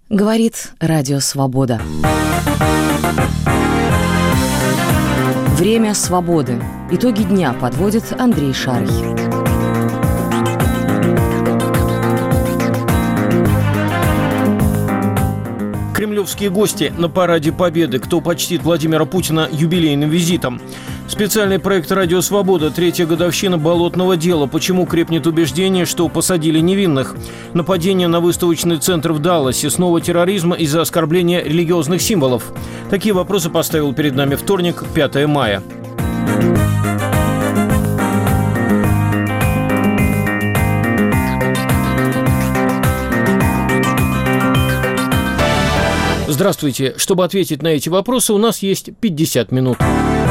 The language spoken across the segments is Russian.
Говорит Радио Свобода. Время свободы. Итоги дня подводит Андрей Шарый. Кремлевские гости на параде Победы. Кто почтит Владимира Путина юбилейным визитом? Специальный проект «Радио Свобода». 3-я годовщина болотного дела. Почему крепнет убеждение, что посадили невинных? Нападение на выставочный центр в Далласе. Снова терроризм из-за оскорбления религиозных символов. Такие вопросы поставил перед нами вторник, 5 мая. Здравствуйте. Чтобы ответить на эти вопросы, у нас есть 50 минут.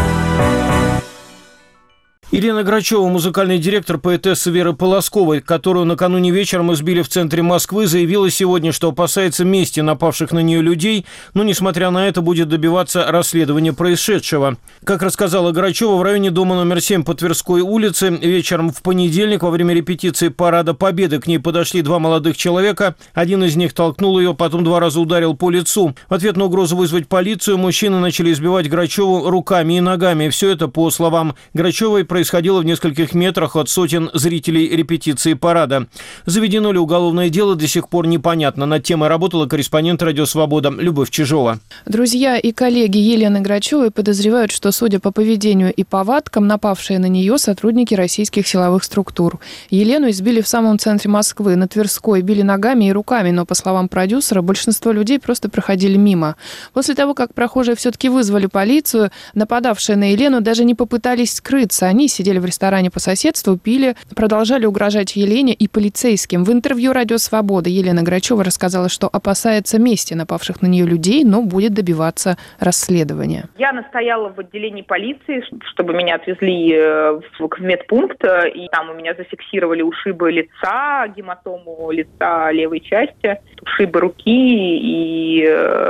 Елена Грачева, музыкальный директор поэтессы Веры Полосковой, которую накануне вечером избили в центре Москвы, заявила сегодня, что опасается мести напавших на нее людей, но, несмотря на это, будет добиваться расследования происшедшего. Как рассказала Грачева, в районе дома номер 7 по Тверской улице вечером в понедельник во время репетиции Парада Победы к ней подошли два молодых человека. Один из них толкнул ее, потом 2 раза ударил по лицу. В ответ на угрозу вызвать полицию мужчины начали избивать Грачеву руками и ногами. Все это, по словам Грачевой, происходило в нескольких метрах от сотен зрителей репетиции парада. Заведено ли уголовное дело, до сих пор непонятно. Над темой работала корреспондент «Радио Свобода» Любовь Чижова. Друзья и коллеги Елены Грачевой подозревают, что, судя по поведению и повадкам, напавшие на нее сотрудники российских силовых структур. Елену избили в самом центре Москвы, на Тверской, били ногами и руками, но, по словам продюсера, большинство людей просто проходили мимо. После того, как прохожие все-таки вызвали полицию, нападавшие на Елену даже не попытались скрыться. Они сидели в ресторане по соседству, пили, продолжали угрожать Елене и полицейским. В интервью «Радио Свобода» Елена Грачева рассказала, что опасается мести напавших на нее людей, но будет добиваться расследования. Я настояла в отделении полиции, чтобы меня отвезли в медпункт, и там у меня зафиксировали ушибы лица, гематому лица левой части, ушибы руки и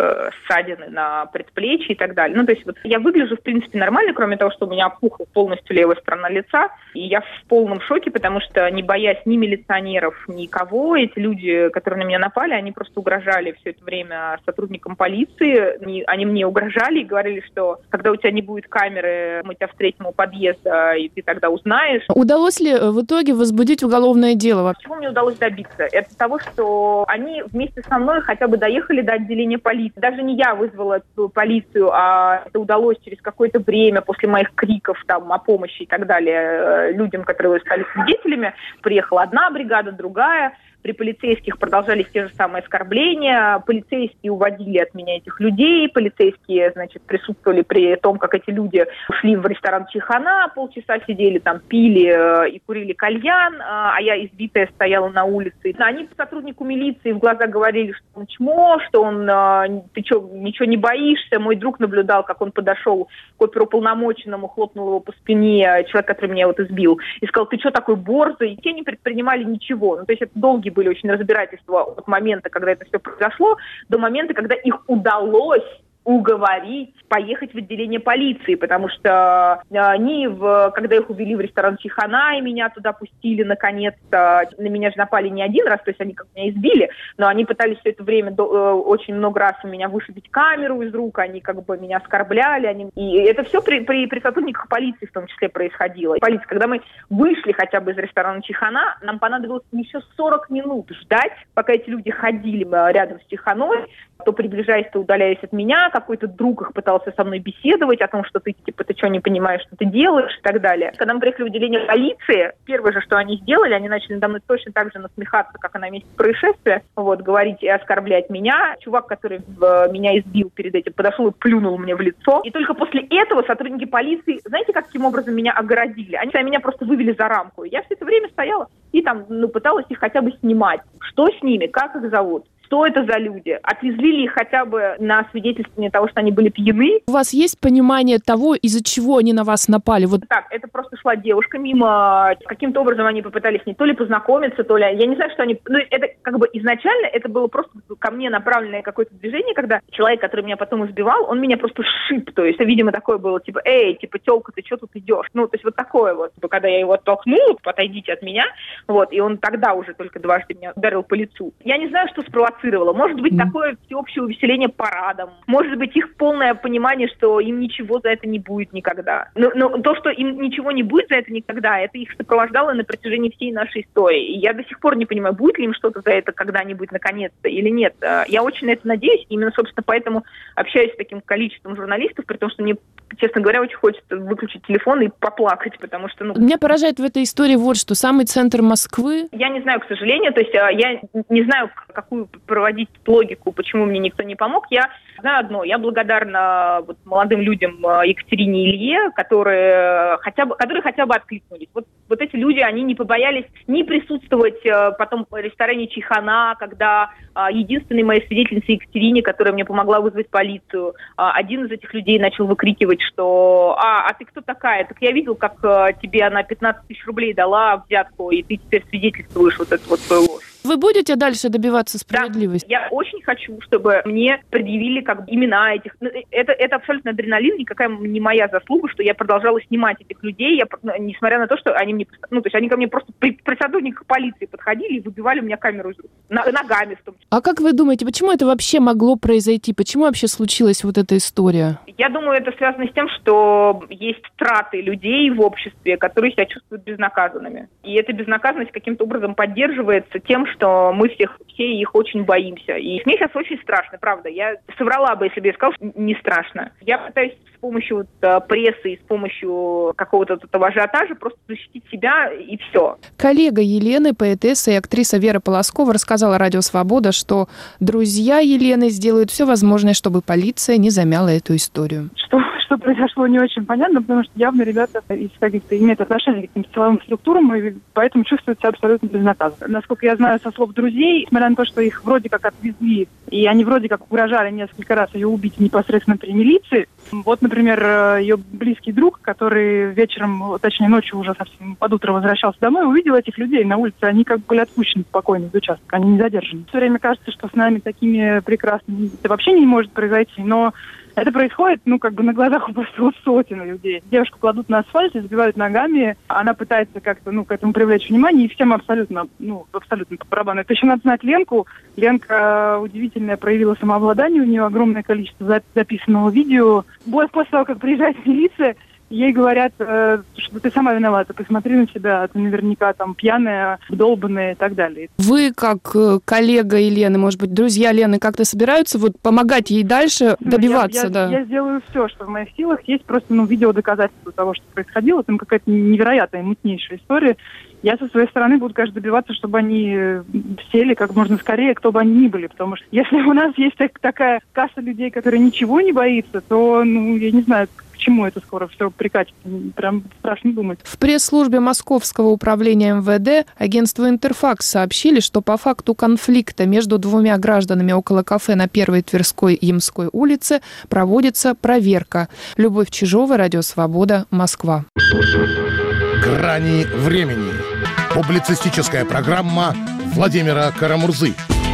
ссадины на предплечье и так далее. Ну, то есть вот я выгляжу, в принципе, нормально, кроме того, что у меня опухла полностью левая сторона лица, и я в полном шоке, потому что, не боясь ни милиционеров, никого, эти люди, которые на меня напали, они просто угрожали все это время сотрудникам полиции, они мне угрожали и говорили, что когда у тебя не будет камеры, мы тебя встретим у подъезда, и ты тогда узнаешь. Удалось ли в итоге возбудить уголовное дело? Чего мне удалось добиться? Это того, что они вместе со мной хотя бы доехали до отделения полиции. Даже не я вызвала полицию, а это удалось через какое-то время после моих криков там о помощи и так далее людям, которые стали свидетелями. Приехала одна бригада, другая. При полицейских продолжались те же самые оскорбления. Полицейские уводили от меня этих людей. Полицейские, значит, присутствовали при том, как эти люди ушли в ресторан «Чихана», полчаса сидели там, пили и курили кальян, а я избитая стояла на улице. Они сотруднику милиции в глаза говорили, что он чмо, что он, ты что, ничего не боишься. Мой друг наблюдал, как он подошел к оперуполномоченному, хлопнул его по спине, человек, который меня вот избил, и сказал: ты что такой борзый? И те не предпринимали ничего. Ну, то есть это долгие были очень разбирательства от момента, когда это все произошло, до момента, когда их удалось уговорить поехать в отделение полиции, потому что они, когда их увели в ресторан «Чихана» и меня туда пустили, наконец-то, на меня же напали не один раз, то есть они как меня избили, но они пытались все это время очень много раз у меня вышибить камеру из рук, они как бы меня оскорбляли, и это все при сотрудниках полиции в том числе происходило. Полиция, когда мы вышли хотя бы из ресторана «Чихана», нам понадобилось еще 40 минут ждать, пока эти люди ходили рядом с «Чиханой», то приближаясь, то удаляясь от меня, какой-то друг их пытался со мной беседовать о том, что ты, типа, ты что, не понимаешь, что ты делаешь и так далее. Когда мы приехали в отделение полиции, первое же, что они сделали, они начали надо мной точно так же насмехаться, как и на месте происшествия, говорить и оскорблять меня. Чувак, который меня избил перед этим, подошел и плюнул мне в лицо. И только после этого сотрудники полиции, знаете, каким образом меня огородили? Они меня просто вывели за рамку. Я все это время стояла и там, пыталась их хотя бы снимать. Что с ними, как их зовут? Что это за люди? Отвезли ли их хотя бы на свидетельствование того, что они были пьяны? У вас есть понимание того, из-за чего они на вас напали? Так, это просто шла девушка мимо. Каким-то образом они попытались не то ли познакомиться, то ли... Я не знаю, что они... это как бы изначально это было просто ко мне направленное какое-то движение, когда человек, который меня потом избивал, он меня просто сшиб. То есть, видимо, такое было, типа, эй, типа, тёлка, ты что тут идешь? То есть вот такое вот. Когда я его оттолкнула, отойдите от меня, и он тогда уже только дважды меня ударил по лицу. Я не знаю, что спровоцировало спровоцировало. Может быть, такое всеобщее увеселение парадом. Может быть, их полное понимание, что им ничего за это не будет никогда. Но то, что им ничего не будет за это никогда, это их сопровождало на протяжении всей нашей истории. И я до сих пор не понимаю, будет ли им что-то за это когда-нибудь наконец-то или нет. Я очень на это надеюсь. Именно, собственно, поэтому общаюсь с таким количеством журналистов, при том, что мне, честно говоря, очень хочется выключить телефон и поплакать, потому что... Меня поражает в этой истории вот что. Самый центр Москвы... Я не знаю, к сожалению, то есть я не знаю, какую проводить логику, почему мне никто не помог. Я знаю одно. Я благодарна молодым людям Екатерине и Илье, которые хотя бы откликнулись. Вот эти люди, они не побоялись ни присутствовать потом в ресторане «Чайхана», когда единственной моей свидетельницей Екатерине, которая мне помогла вызвать полицию, один из этих людей начал выкрикивать, что «А ты кто такая? Так я видел, как тебе она 15 тысяч рублей дала взятку, и ты теперь свидетельствуешь вот эту свою ложь». Вы будете дальше добиваться справедливости? Да, я очень хочу, чтобы мне предъявили имена этих... Это абсолютно адреналин, никакая не моя заслуга, что я продолжала снимать этих людей, несмотря на то, что они мне... то есть они ко мне просто при сотрудниках полиции подходили и выбивали у меня камеру из рук. Ногами в том числе. А как вы думаете, почему это вообще могло произойти? Почему вообще случилась вот эта история? Я думаю, это связано с тем, что есть траты людей в обществе, которые себя чувствуют безнаказанными. И эта безнаказанность каким-то образом поддерживается тем, что мы все их очень боимся. И мне сейчас очень страшно, правда. Я соврала бы, если бы я сказала, что не страшно. Я пытаюсь с помощью прессы и с помощью какого-то этого ажиотажа просто защитить себя, и все. Коллега Елены, поэтесса и актриса Вера Полоскова рассказала «Радио Свобода», что друзья Елены сделают все возможное, чтобы полиция не замяла эту историю. Что произошло, не очень понятно, потому что явно ребята из каких-то имеют отношение к каким-то силовым структурам, и поэтому чувствуют себя абсолютно безнаказанно. Насколько я знаю со слов друзей, несмотря на то, что их вроде как отвезли, и они вроде как угрожали несколько раз ее убить непосредственно при милиции. Вот, например, ее близкий друг, который вечером, точнее ночью уже совсем под утро возвращался домой, увидел этих людей на улице, они как бы были отпущены спокойно из участка, они не задержаны. Все время кажется, что с нами такими прекрасными это вообще не может произойти, но это происходит, на глазах просто сотен людей. Девушку кладут на асфальт и забивают ногами. Она пытается как-то, к этому привлечь внимание, и всем абсолютно по барабану. Это еще надо знать Ленку. Ленка удивительная, проявила самообладание, у нее огромное количество записанного видео. После того, как приезжает милиция, ей говорят, что ты сама виновата, посмотри на себя, ты наверняка пьяная, долбанная и так далее. Вы, как коллега Елены, может быть, друзья Лены, как-то собираются помогать ей дальше добиваться? Я сделаю все, что в моих силах. Есть просто видео доказательства того, что происходило. Там какая-то невероятная, мутнейшая история. Я со своей стороны буду, конечно, добиваться, чтобы они сели как можно скорее, кто бы они ни были. Потому что если у нас есть такая касса людей, которые ничего не боится, то, я не знаю, к чему это скоро все прикатится. Прям страшно думать. В пресс-службе Московского управления МВД агентству «Интерфакс» сообщили, что по факту конфликта между двумя гражданами около кафе на 1-й Тверской и Ямской улице проводится проверка. Любовь Чижова, Радио Свобода, Москва. «Грани времени». Публицистическая программа Владимира Карамурзы.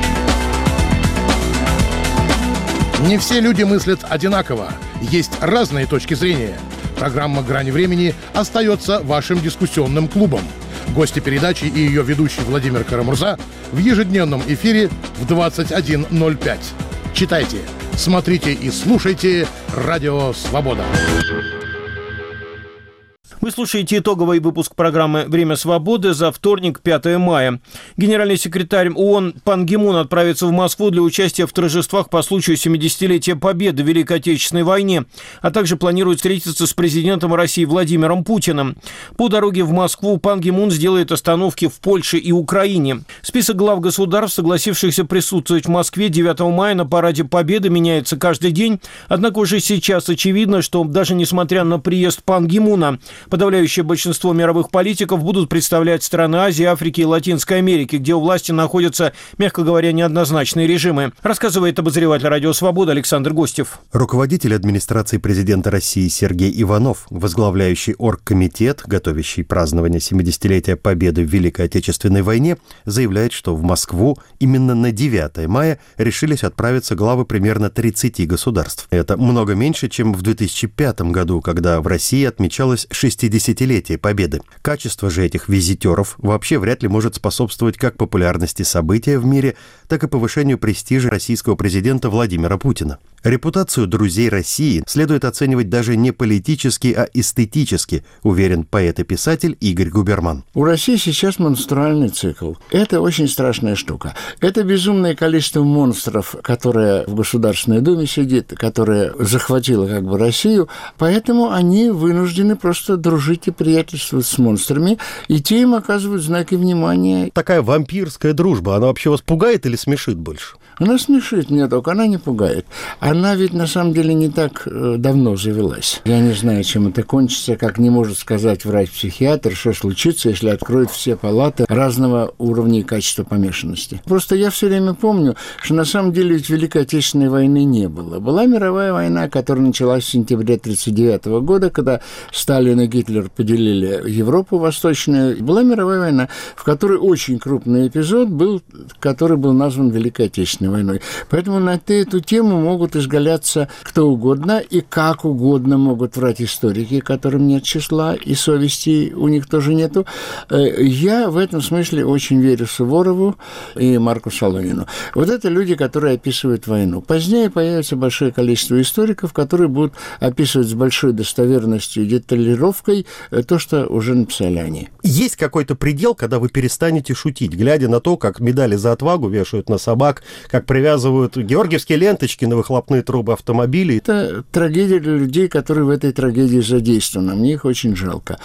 Не все люди мыслят одинаково. Есть разные точки зрения. Программа «Грани времени» остается вашим дискуссионным клубом. Гости передачи и ее ведущий Владимир Карамурза в ежедневном эфире в 21:05. Читайте, смотрите и слушайте «Радио Свобода». Вы слушаете итоговый выпуск программы «Время свободы» за вторник, 5 мая. Генеральный секретарь ООН Пан Ги Мун отправится в Москву для участия в торжествах по случаю 70-летия Победы в Великой Отечественной войне, а также планирует встретиться с президентом России Владимиром Путиным. По дороге в Москву Пан Ги Мун сделает остановки в Польше и Украине. Список глав государств, согласившихся присутствовать в Москве 9 мая на Параде Победы, меняется каждый день. Однако уже сейчас очевидно, что даже несмотря на приезд Пан Ги Муна, подавляющее большинство мировых политиков будут представлять страны Азии, Африки и Латинской Америки, где у власти находятся, мягко говоря, неоднозначные режимы. Рассказывает обозреватель «Радио Свобода» Александр Гостев. Руководитель администрации президента России Сергей Иванов, возглавляющий оргкомитет, готовящий празднование 70-летия Победы в Великой Отечественной войне, заявляет, что в Москву именно на 9 мая решились отправиться главы примерно 30 государств. Это много меньше, чем в 2005 году, когда в России отмечалось 60 60-летия Победы. Качество же этих визитеров вообще вряд ли может способствовать как популярности события в мире, так и повышению престижа российского президента Владимира Путина. Репутацию друзей России следует оценивать даже не политически, а эстетически, уверен поэт и писатель Игорь Губерман. У России сейчас монструальный цикл. Это очень страшная штука. Это безумное количество монстров, которое в Государственной Думе сидит, которое захватило как бы Россию, поэтому они вынуждены просто дружить и приятельствовать с монстрами, и те им оказывают знаки внимания. Такая вампирская дружба, она вообще вас пугает или смешит больше? Она смешит меня, только она не пугает. Она ведь на самом деле не так давно завелась. Я не знаю, чем это кончится, как не может сказать врач-психиатр, что случится, если откроют все палаты разного уровня и качества помешанности. Просто я все время помню, что на самом деле ведь Великой Отечественной войны не было. Была мировая война, которая началась в сентябре 1939 года, когда Сталин и Гитлер поделили Европу Восточную. Была мировая война, в которой очень крупный эпизод был, который был назван Великой Отечественной войной. Поэтому на эту тему могут изгаляться кто угодно и как угодно могут врать историки, которым нет числа, и совести у них тоже нету. Я в этом смысле очень верю Суворову и Марку Солонину. Вот это люди, которые описывают войну. Позднее появится большое количество историков, которые будут описывать с большой достоверностью и деталировкой то, что уже написали они. Есть какой-то предел, когда вы перестанете шутить, глядя на то, как медали за отвагу вешают на собак, как привязывают георгиевские ленточки на выхлопные трубы автомобилей. Это трагедия для людей, которые в этой трагедии задействованы. Мне их очень жалко.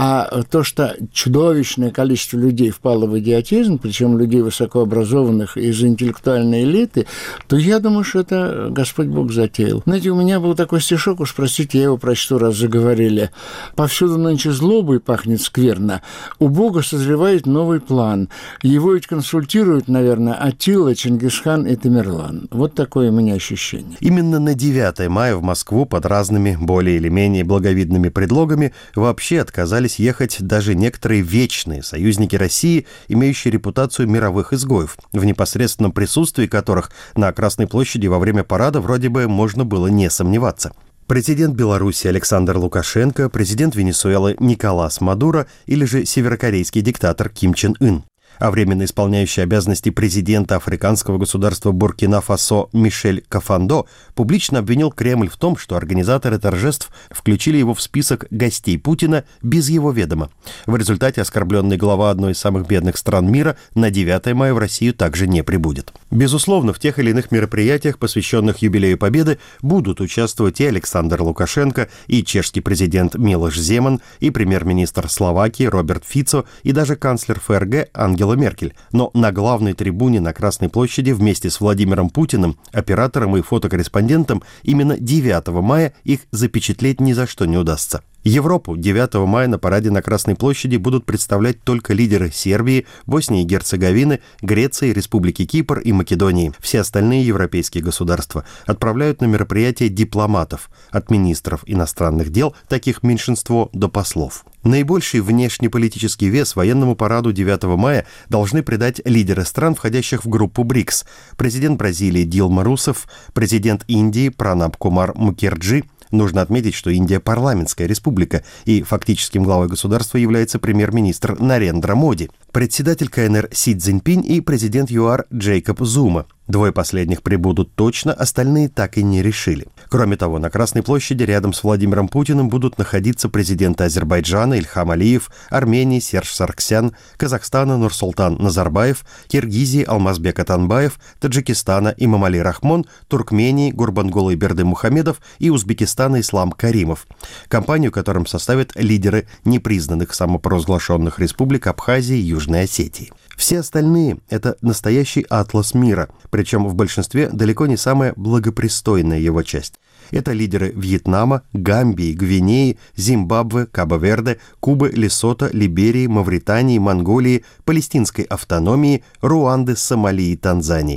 А то, что чудовищное количество людей впало в идиотизм, причем людей высокообразованных из интеллектуальной элиты, то я думаю, что это Господь Бог затеял. Знаете, у меня был такой стишок, уж простите, я его прочту, раз заговорили. «Повсюду нынче злобой пахнет скверно. У Бога созревает новый план. Его ведь консультируют, наверное, Аттила, Чингисхан и Тамерлан». Вот такое у меня ощущение. Именно на 9 мая в Москву под разными более или менее благовидными предлогами вообще отказались ехать даже некоторые вечные союзники России, имеющие репутацию мировых изгоев, в непосредственном присутствии которых на Красной площади во время парада вроде бы можно было не сомневаться. Президент Беларуси Александр Лукашенко, президент Венесуэлы Николас Мадуро или же северокорейский диктатор Ким Чен Ын. А временно исполняющий обязанности президента африканского государства Буркина-Фасо Мишель Кафандо публично обвинил Кремль в том, что организаторы торжеств включили его в список гостей Путина без его ведома. В результате оскорбленный глава одной из самых бедных стран мира на 9 мая в Россию также не прибудет. Безусловно, в тех или иных мероприятиях, посвященных юбилею Победы, будут участвовать и Александр Лукашенко, и чешский президент Милош Земан, и премьер-министр Словакии Роберт Фицо, и даже канцлер ФРГ Ангела Меркель. Но на главной трибуне на Красной площади вместе с Владимиром Путиным, оператором и фотокорреспондентом, именно 9 мая их запечатлеть ни за что не удастся. Европу 9 мая на параде на Красной площади будут представлять только лидеры Сербии, Боснии и Герцеговины, Греции, Республики Кипр и Македонии. Все остальные европейские государства отправляют на мероприятие дипломатов, от министров иностранных дел, таких меньшинство, до послов. Наибольший внешнеполитический вес военному параду 9 мая должны придать лидеры стран, входящих в группу БРИКС. Президент Бразилии Дилма Русефф, президент Индии Пранаб Кумар Мукерджи. Нужно отметить, что Индия парламентская республика, и фактическим главой государства является премьер-министр Нарендра Моди, председатель КНР Си Цзиньпинь и президент ЮАР Джейкоб Зума. Двое последних прибудут точно, остальные так и не решили. Кроме того, на Красной площади рядом с Владимиром Путиным будут находиться президенты Азербайджана Ильхам Алиев, Армении Серж Саргсян, Казахстана Нурсултан Назарбаев, Киргизии Алмазбек Атанбаев, Таджикистана Имамали Рахмон, Туркмении Гурбангулы Бердымухамедов и Узбекистана Ислам Каримов. Компанию, которым составят лидеры непризнанных самопровозглашенных республик Абхазии и Южной Осетии. Все остальные – это настоящий атлас мира, причем в большинстве далеко не самая благопристойная его часть. Это лидеры Вьетнама, Гамбии, Гвинеи, Зимбабве, Кабо-Верде, Кубы, Лесото, Либерии, Мавритании, Монголии, Палестинской автономии, Руанды, Сомали и Танзании.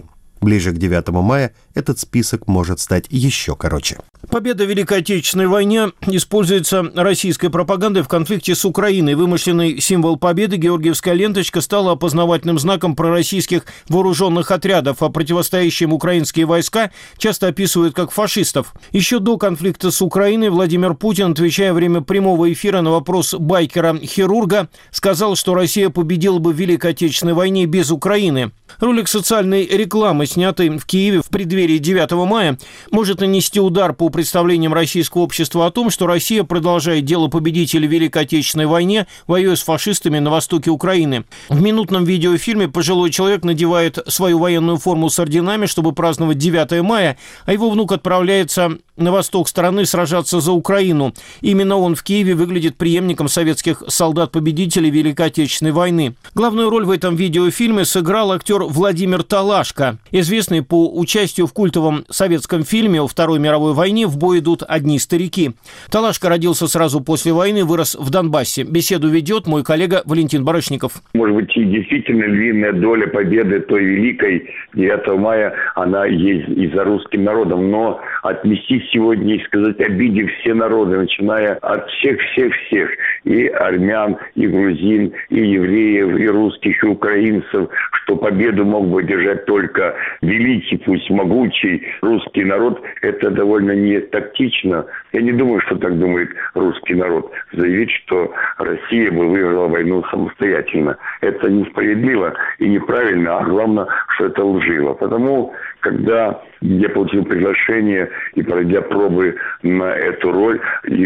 Ближе к 9 мая этот список может стать еще короче. Победа в Великой Отечественной войне используется российской пропагандой в конфликте с Украиной. Вымышленный символ победы, георгиевская ленточка, стала опознавательным знаком пророссийских вооруженных отрядов, а противостоящие им украинские войска часто описывают как фашистов. Еще до конфликта с Украиной Владимир Путин, отвечая во время прямого эфира на вопрос байкера-хирурга, сказал, что Россия победила бы в Великой Отечественной войне без Украины. Ролик социальной рекламы, снятый в Киеве в преддверии 9 мая, может нанести удар по представлениям российского общества о том, что Россия продолжает дело победителя в Великой Отечественной войне, воюя с фашистами на востоке Украины. В минутном видеофильме пожилой человек надевает свою военную форму с орденами, чтобы праздновать 9 мая, а его внук отправляется на восток страны сражаться за Украину. Именно он в Киеве выглядит преемником советских солдат-победителей Великой Отечественной войны. Главную роль в этом видеофильме сыграл актер Владимир Талашко, известный по участию в культовом советском фильме о Второй мировой войне «В бой идут одни старики». Талашко родился сразу после войны, вырос в Донбассе. Беседу ведет мой коллега Валентин Барышников. Может быть, и действительно львиная доля победы той великой 9 мая, она есть и за русским народом, но отместить сегодня и сказать, обидев все народы, начиная от всех, и армян, и грузин, и евреев, и русских, и украинцев, что победу мог бы держать только великий, пусть могучий русский народ, это довольно не тактично. Я не думаю, что так думает русский народ. Заявить, что Россия бы выиграла войну самостоятельно. Это несправедливо и неправильно, а главное, что это лживо. Потому, когда я получил приглашение и пройдя пробы на эту роль,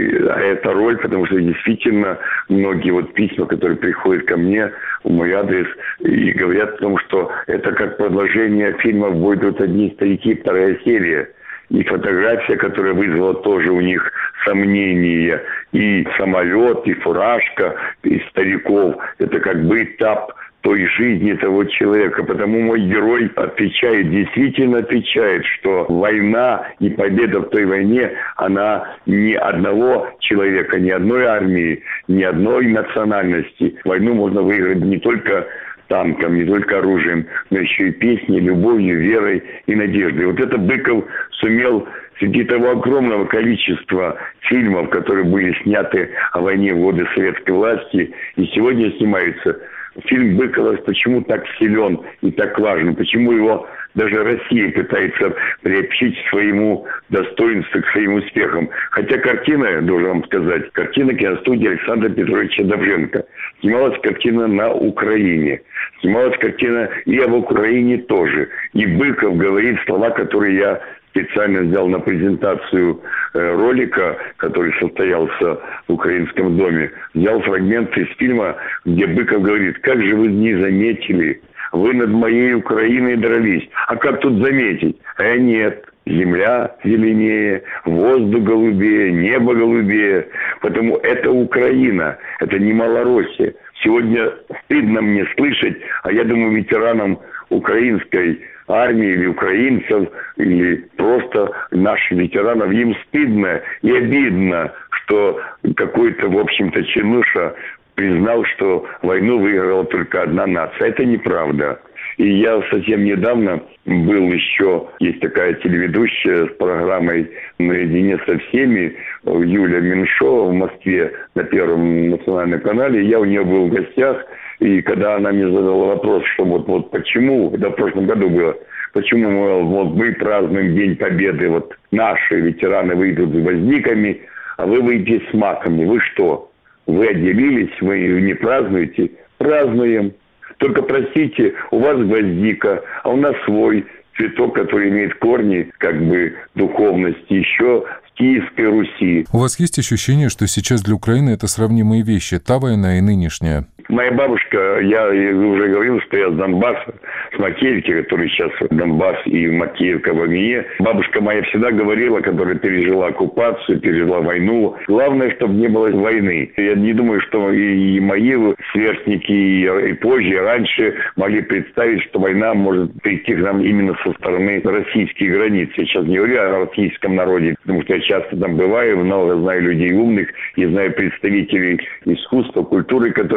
эта роль, потому что действительно многие вот письма, которые приходят ко мне в мой адрес и говорят о том, что это как продолжение фильма «В бой идут одни старики», 2 серия. И фотография, которая вызвала тоже у них сомнения, и самолет, и фуражка, и стариков, это как бы этап той жизни того человека. Потому мой герой действительно отвечает, что война и победа в той войне, она ни одного человека, ни одной армии, ни одной национальности. Войну можно выиграть не только танком, не только оружием, но еще и песней, любовью, верой и надеждой. Вот это Быков сумел среди того огромного количества фильмов, которые были сняты о войне в годы советской власти, и сегодня снимаются. Фильм Быкова почему так силен и так важен, почему его даже Россия пытается приобщить к своему достоинству, к своим успехам. Хотя картина, я должен вам сказать, картина киностудии Александра Петровича Довженко. Снималась картина на Украине. Снималась картина и об Украине тоже. И Быков говорит слова, которые я специально взял на презентацию ролика, который состоялся в Украинском доме. Взял фрагменты из фильма, где Быков говорит: «Как же вы не заметили? Вы над моей Украиной дрались. А как тут заметить? А нет. Земля зеленее, воздух голубее, небо голубее. Потому это Украина, это не Малороссия. Сегодня стыдно мне слышать, а я думаю, ветеранам украинской армии или украинцев, или просто наших ветеранов, им стыдно и обидно, что какой-то, в общем-то, чинуша признал, что войну выиграла только одна нация. Это неправда. И я совсем недавно был еще, есть такая телеведущая с программой «Наедине со всеми», Юлия Меньшова в Москве на Первом национальном канале. Я у нее был в гостях, и когда она мне задала вопрос, что вот почему, это в прошлом году было, почему мы празднуем День Победы, вот наши ветераны выйдут с гвоздиками, а вы выйдете с маками. Вы что? Вы отделились, вы не празднуете? Празднуем. Только, простите, у вас гвоздика, а у нас свой цветок, который имеет корни, как бы, духовности, еще в Киевской Руси. У вас есть ощущение, что сейчас для Украины это сравнимые вещи, та война и нынешняя? Моя бабушка, я уже говорил, что я с Донбасса, с Макеевки, который сейчас Донбасс и Макеевка в огне. Бабушка моя всегда говорила, которая пережила оккупацию, пережила войну. Главное, чтобы не было войны. Я не думаю, что и мои сверстники, и позже, и раньше могли представить, что война может прийти к нам именно со стороны российских границ. Я сейчас не говорю о российском народе, потому что я часто там бываю, много знаю людей умных, и знаю представителей искусства, культуры, которые не понимают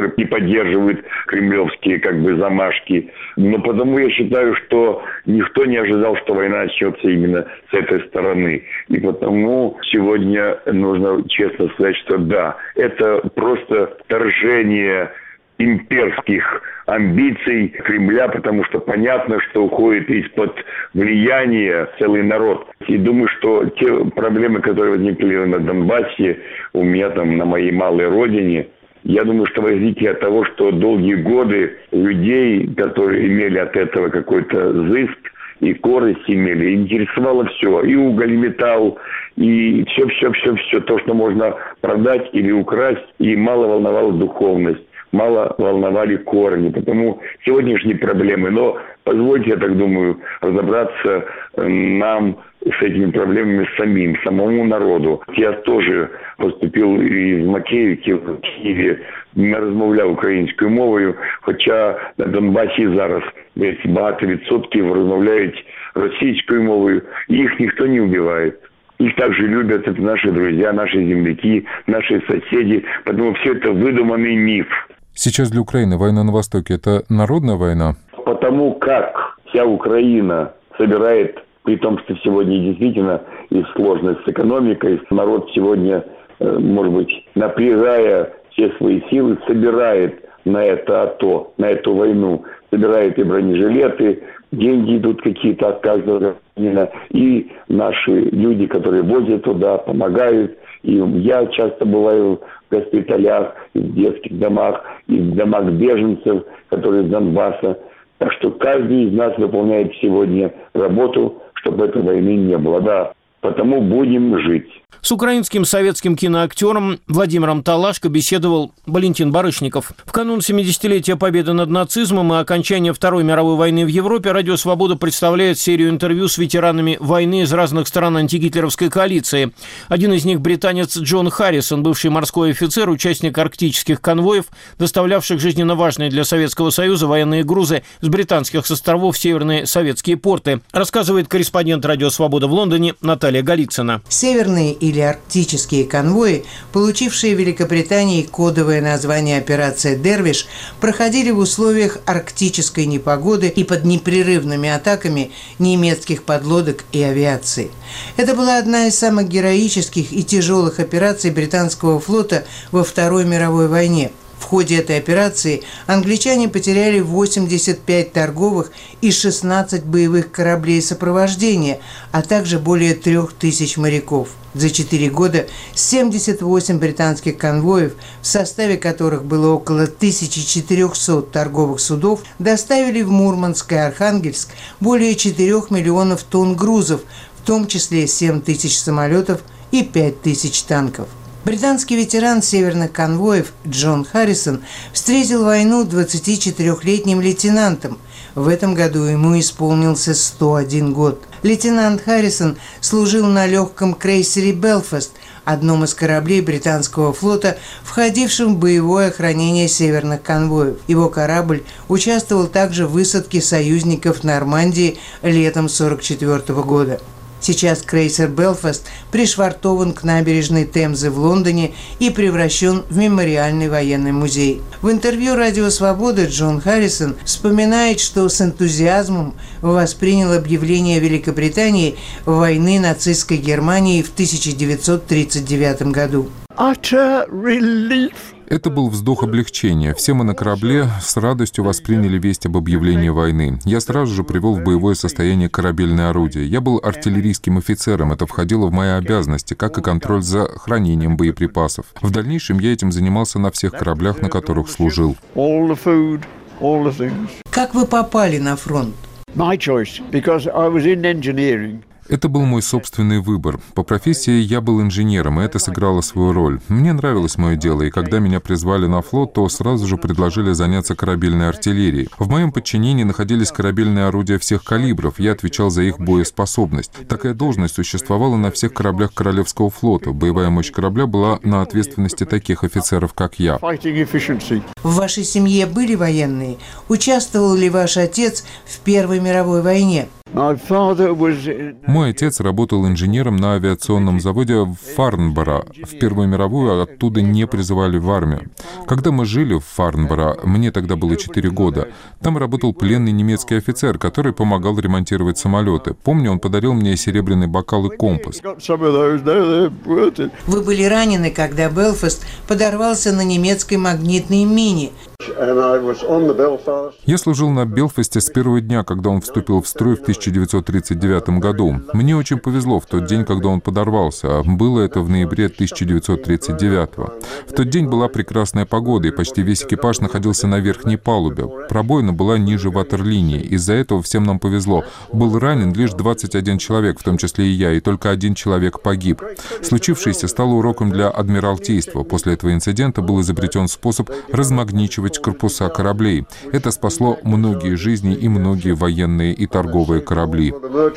поддерживают кремлевские замашки. Но потому я считаю, что никто не ожидал, что война начнется именно с этой стороны. И потому сегодня нужно честно сказать, что да, это просто вторжение имперских амбиций Кремля, потому что понятно, что уходит из-под влияния целый народ. И думаю, что те проблемы, которые возникли на Донбассе, у меня на моей малой родине, я думаю, что возникли от того, что долгие годы людей, которые имели от этого какой-то зыск и корысть имели, интересовало все. И уголь, и металл, и все, то, что можно продать или украсть, и мало волновала духовность. Мало волновали корни, потому сегодняшние проблемы. Но позвольте, я так думаю, разобраться нам с этими проблемами самому народу. Я тоже поступил из Макеївки в Києві, не розмовляв українською мовою, хоча на Донбасі зараз десь багато відсотків розмовляють російською мовою, і їх ніхто не вбиває. Их также любят, это наши друзья, наши земляки, наши соседи, потому все это выдуманный миф. Сейчас для Украины война на Востоке – это народная война? Потому как вся Украина собирает, при том, что сегодня действительно и сложность с экономикой, народ сегодня, может быть, напрягая все свои силы, собирает на это АТО, на эту войну, собирает и бронежилеты, деньги идут какие-то, оказываются, и наши люди, которые возят туда, помогают. И я часто бываю в госпиталях, и в детских домах, и в домах беженцев, которые из Донбасса. Так что каждый из нас выполняет сегодня работу, чтобы этой войны не было. Да, потому будем жить. С украинским советским киноактером Владимиром Талашко беседовал Валентин Барышников. В канун 70-летия победы над нацизмом и окончания Второй мировой войны в Европе «Радио Свобода» представляет серию интервью с ветеранами войны из разных стран антигитлеровской коалиции. Один из них – британец Джон Харрисон, бывший морской офицер, участник арктических конвоев, доставлявших жизненно важные для Советского Союза военные грузы с британских островов в северные советские порты. Рассказывает корреспондент «Радио Свобода» в Лондоне Наталья Голицына. Северные или арктические конвои, получившие в Великобритании кодовое название «Операция Дервиш», проходили в условиях арктической непогоды и под непрерывными атаками немецких подлодок и авиации. Это была одна из самых героических и тяжелых операций британского флота во Второй мировой войне. В ходе этой операции англичане потеряли 85 торговых и 16 боевых кораблей сопровождения, а также более 3000 моряков. За 4 года 78 британских конвоев, в составе которых было около 1400 торговых судов, доставили в Мурманск и Архангельск более 4 миллионов тонн грузов, в том числе 7000 самолетов и 5000 танков. Британский ветеран северных конвоев Джон Харрисон встретил войну 24-летним лейтенантом. В этом году ему исполнился 101 год. Лейтенант Харрисон служил на легком крейсере «Белфаст», одном из кораблей британского флота, входившем в боевое охранение северных конвоев. Его корабль участвовал также в высадке союзников в Нормандии летом 1944 года. Сейчас крейсер «Белфаст» пришвартован к набережной Темзы в Лондоне и превращен в мемориальный военный музей. В интервью «Радио Свобода» Джон Харрисон вспоминает, что с энтузиазмом воспринял объявление Великобритании войны нацистской Германии в 1939 году. Это был вздох облегчения. Все мы на корабле с радостью восприняли весть об объявлении войны. Я сразу же привел в боевое состояние корабельное орудие. Я был артиллерийским офицером. Это входило в мои обязанности, как и контроль за хранением боеприпасов. В дальнейшем я этим занимался на всех кораблях, на которых служил. Как вы попали на фронт? Это был мой собственный выбор. По профессии я был инженером, и это сыграло свою роль. Мне нравилось мое дело, и когда меня призвали на флот, то сразу же предложили заняться корабельной артиллерией. В моем подчинении находились корабельные орудия всех калибров, я отвечал за их боеспособность. Такая должность существовала на всех кораблях Королевского флота. Боевая мощь корабля была на ответственности таких офицеров, как я. В вашей семье были военные? Участвовал ли ваш отец в Первой мировой войне? Мой отец работал инженером на авиационном заводе в Фарнборо. В Первую мировую оттуда не призывали в армию. Когда мы жили в Фарнборо, мне тогда было 4 года, там работал пленный немецкий офицер, который помогал ремонтировать самолеты. Помню, он подарил мне серебряный бокал и компас. Вы были ранены, когда Белфаст подорвался на немецкой магнитной мине. Я служил на Белфасте с первого дня, когда он вступил в строй в 1939 году. Мне очень повезло в тот день, когда он подорвался. Было это в ноябре 1939. В тот день была прекрасная погода, и почти весь экипаж находился на верхней палубе. Пробоина была ниже ватерлинии. Из-за этого всем нам повезло. Был ранен лишь 21 человек, в том числе и я, и только 1 человек погиб. Случившееся стало уроком для адмиралтейства. После этого инцидента был изобретен способ размагничивать корпуса кораблей. Это спасло многие жизни и многие военные и торговые корабли.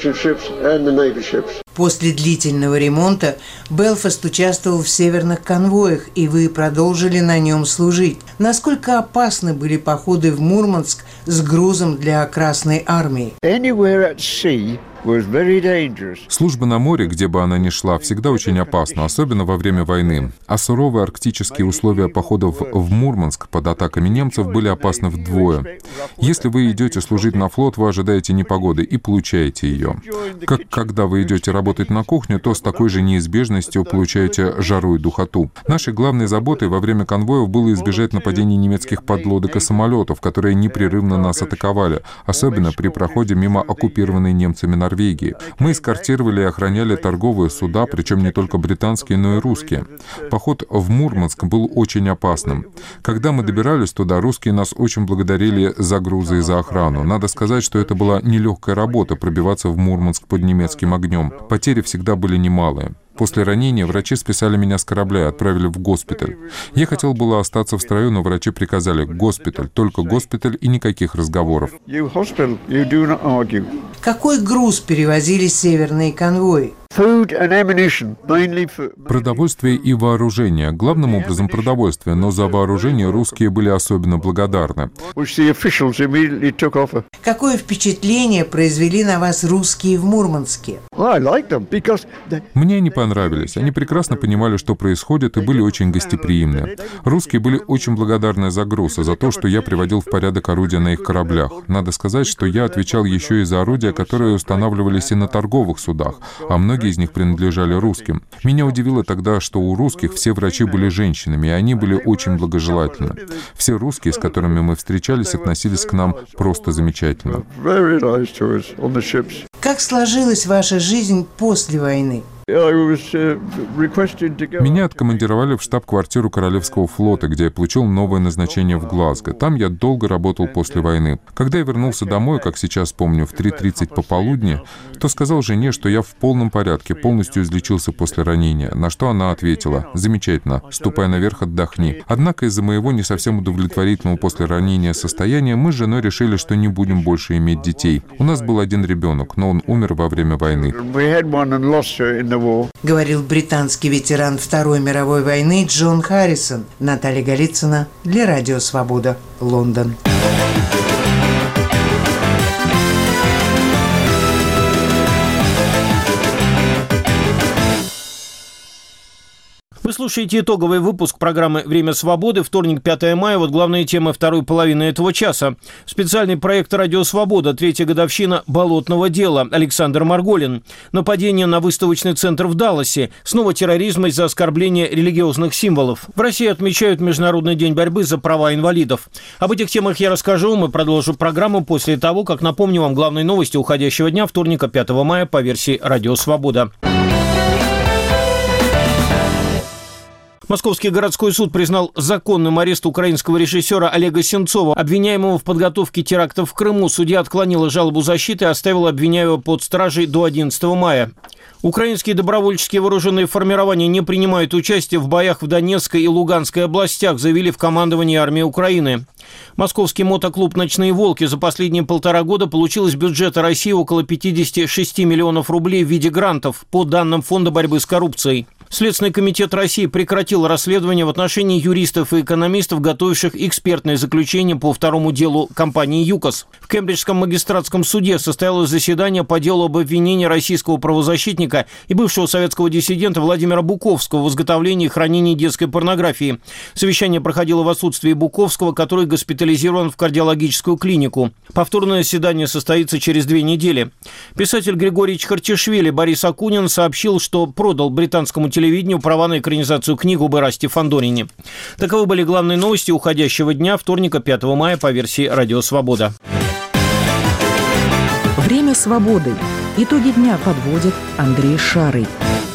После длительного ремонта Белфаст участвовал в северных конвоях, и вы продолжили на нем служить. Насколько опасны были походы в Мурманск с грузом для Красной армии? Служба на море, где бы она ни шла, всегда очень опасна, особенно во время войны. А суровые арктические условия походов в Мурманск под атаками немцев были опасны вдвое. Если вы идете служить на флот, вы ожидаете непогоды и получаете ее. Как когда вы идете работать на кухню, то с такой же неизбежностью получаете жару и духоту. Нашей главной заботой во время конвоев было избежать нападений немецких подлодок и самолетов, которые непрерывно нас атаковали, особенно при проходе мимо оккупированной немцами Норвегии. Мы эскортировали и охраняли торговые суда, причем не только британские, но и русские. Поход в Мурманск был очень опасным. Когда мы добирались туда, русские нас очень благодарили за грузы и за охрану. Надо сказать, что это была нелегкая работа — пробиваться в Мурманск под немецким огнем. Потери всегда были немалые. После ранения врачи списали меня с корабля и отправили в госпиталь. Я хотел было остаться в строю, но врачи приказали: госпиталь, только госпиталь и никаких разговоров. Какой груз перевозили северные конвои? Продовольствие и вооружение. Главным образом продовольствие, но за вооружение русские были особенно благодарны. Какое впечатление произвели на вас русские в Мурманске? Мне они понравились. Они прекрасно понимали, что происходит, и были очень гостеприимны. Русские были очень благодарны за груз и за то, что я приводил в порядок орудия на их кораблях. Надо сказать, что я отвечал еще и за орудия, которые устанавливались и на торговых судах, а многие из них принадлежали русским. Меня удивило тогда, что у русских все врачи были женщинами, и они были очень благожелательны. Все русские, с которыми мы встречались, относились к нам просто замечательно. Как сложилась ваша жизнь после войны? Меня откомандировали в штаб-квартиру Королевского флота, где я получил новое назначение в Глазго. Там я долго работал после войны. Когда я вернулся домой, как сейчас помню, в 3:30 пополудни, то сказал жене, что я в полном порядке, полностью излечился после ранения, на что она ответила: «Замечательно, ступай наверх, отдохни». Однако из-за моего не совсем удовлетворительного после ранения состояния мы с женой решили, что не будем больше иметь детей. У нас был один ребенок, но он умер во время войны. Говорил британский ветеран Второй мировой войны Джон Харрисон. Наталья Голицына для Радио Свобода, Лондон. Вы слушаете итоговый выпуск программы «Время свободы». Вторник, 5 мая. Вот главные темы второй половины этого часа. Специальный проект «Радио Свобода». 3-я годовщина болотного дела. Александр Марголин. Нападение на выставочный центр в Далласе. Снова терроризм из-за оскорбления религиозных символов. В России отмечают Международный день борьбы за права инвалидов. Об этих темах я расскажу. Мы продолжим программу после того, как напомню вам главные новости уходящего дня, вторника, 5 мая, по версии «Радио Свобода». Московский городской суд признал законным арест украинского режиссера Олега Сенцова, обвиняемого в подготовке терактов в Крыму. Судья отклонила жалобу защиты и оставила обвиняемого под стражей до 11 мая. Украинские добровольческие вооруженные формирования не принимают участие в боях в Донецкой и Луганской областях, заявили в командовании армии Украины. Московский мотоклуб «Ночные волки» за последние 1,5 года получил из бюджета России около 56 миллионов рублей в виде грантов, по данным Фонда борьбы с коррупцией. Следственный комитет России прекратил расследование в отношении юристов и экономистов, готовивших экспертное заключение по второму делу компании «ЮКОС». В Кембриджском магистратском суде состоялось заседание по делу об обвинении российского правозащитника и бывшего советского диссидента Владимира Буковского в изготовлении и хранении детской порнографии. Совещание проходило в отсутствии Буковского, который госпитализирован в кардиологическую клинику. Повторное заседание состоится через 2 недели. Писатель Григорий Чхартишвили Борис Акунин сообщил, что продал британскому телевидению права на экранизацию книг об Эрасте Фандорине. Таковы были главные новости уходящего дня, вторника, 5 мая, по версии «Радио Свобода». Время свободы. Итоги дня подводит Андрей Шарый.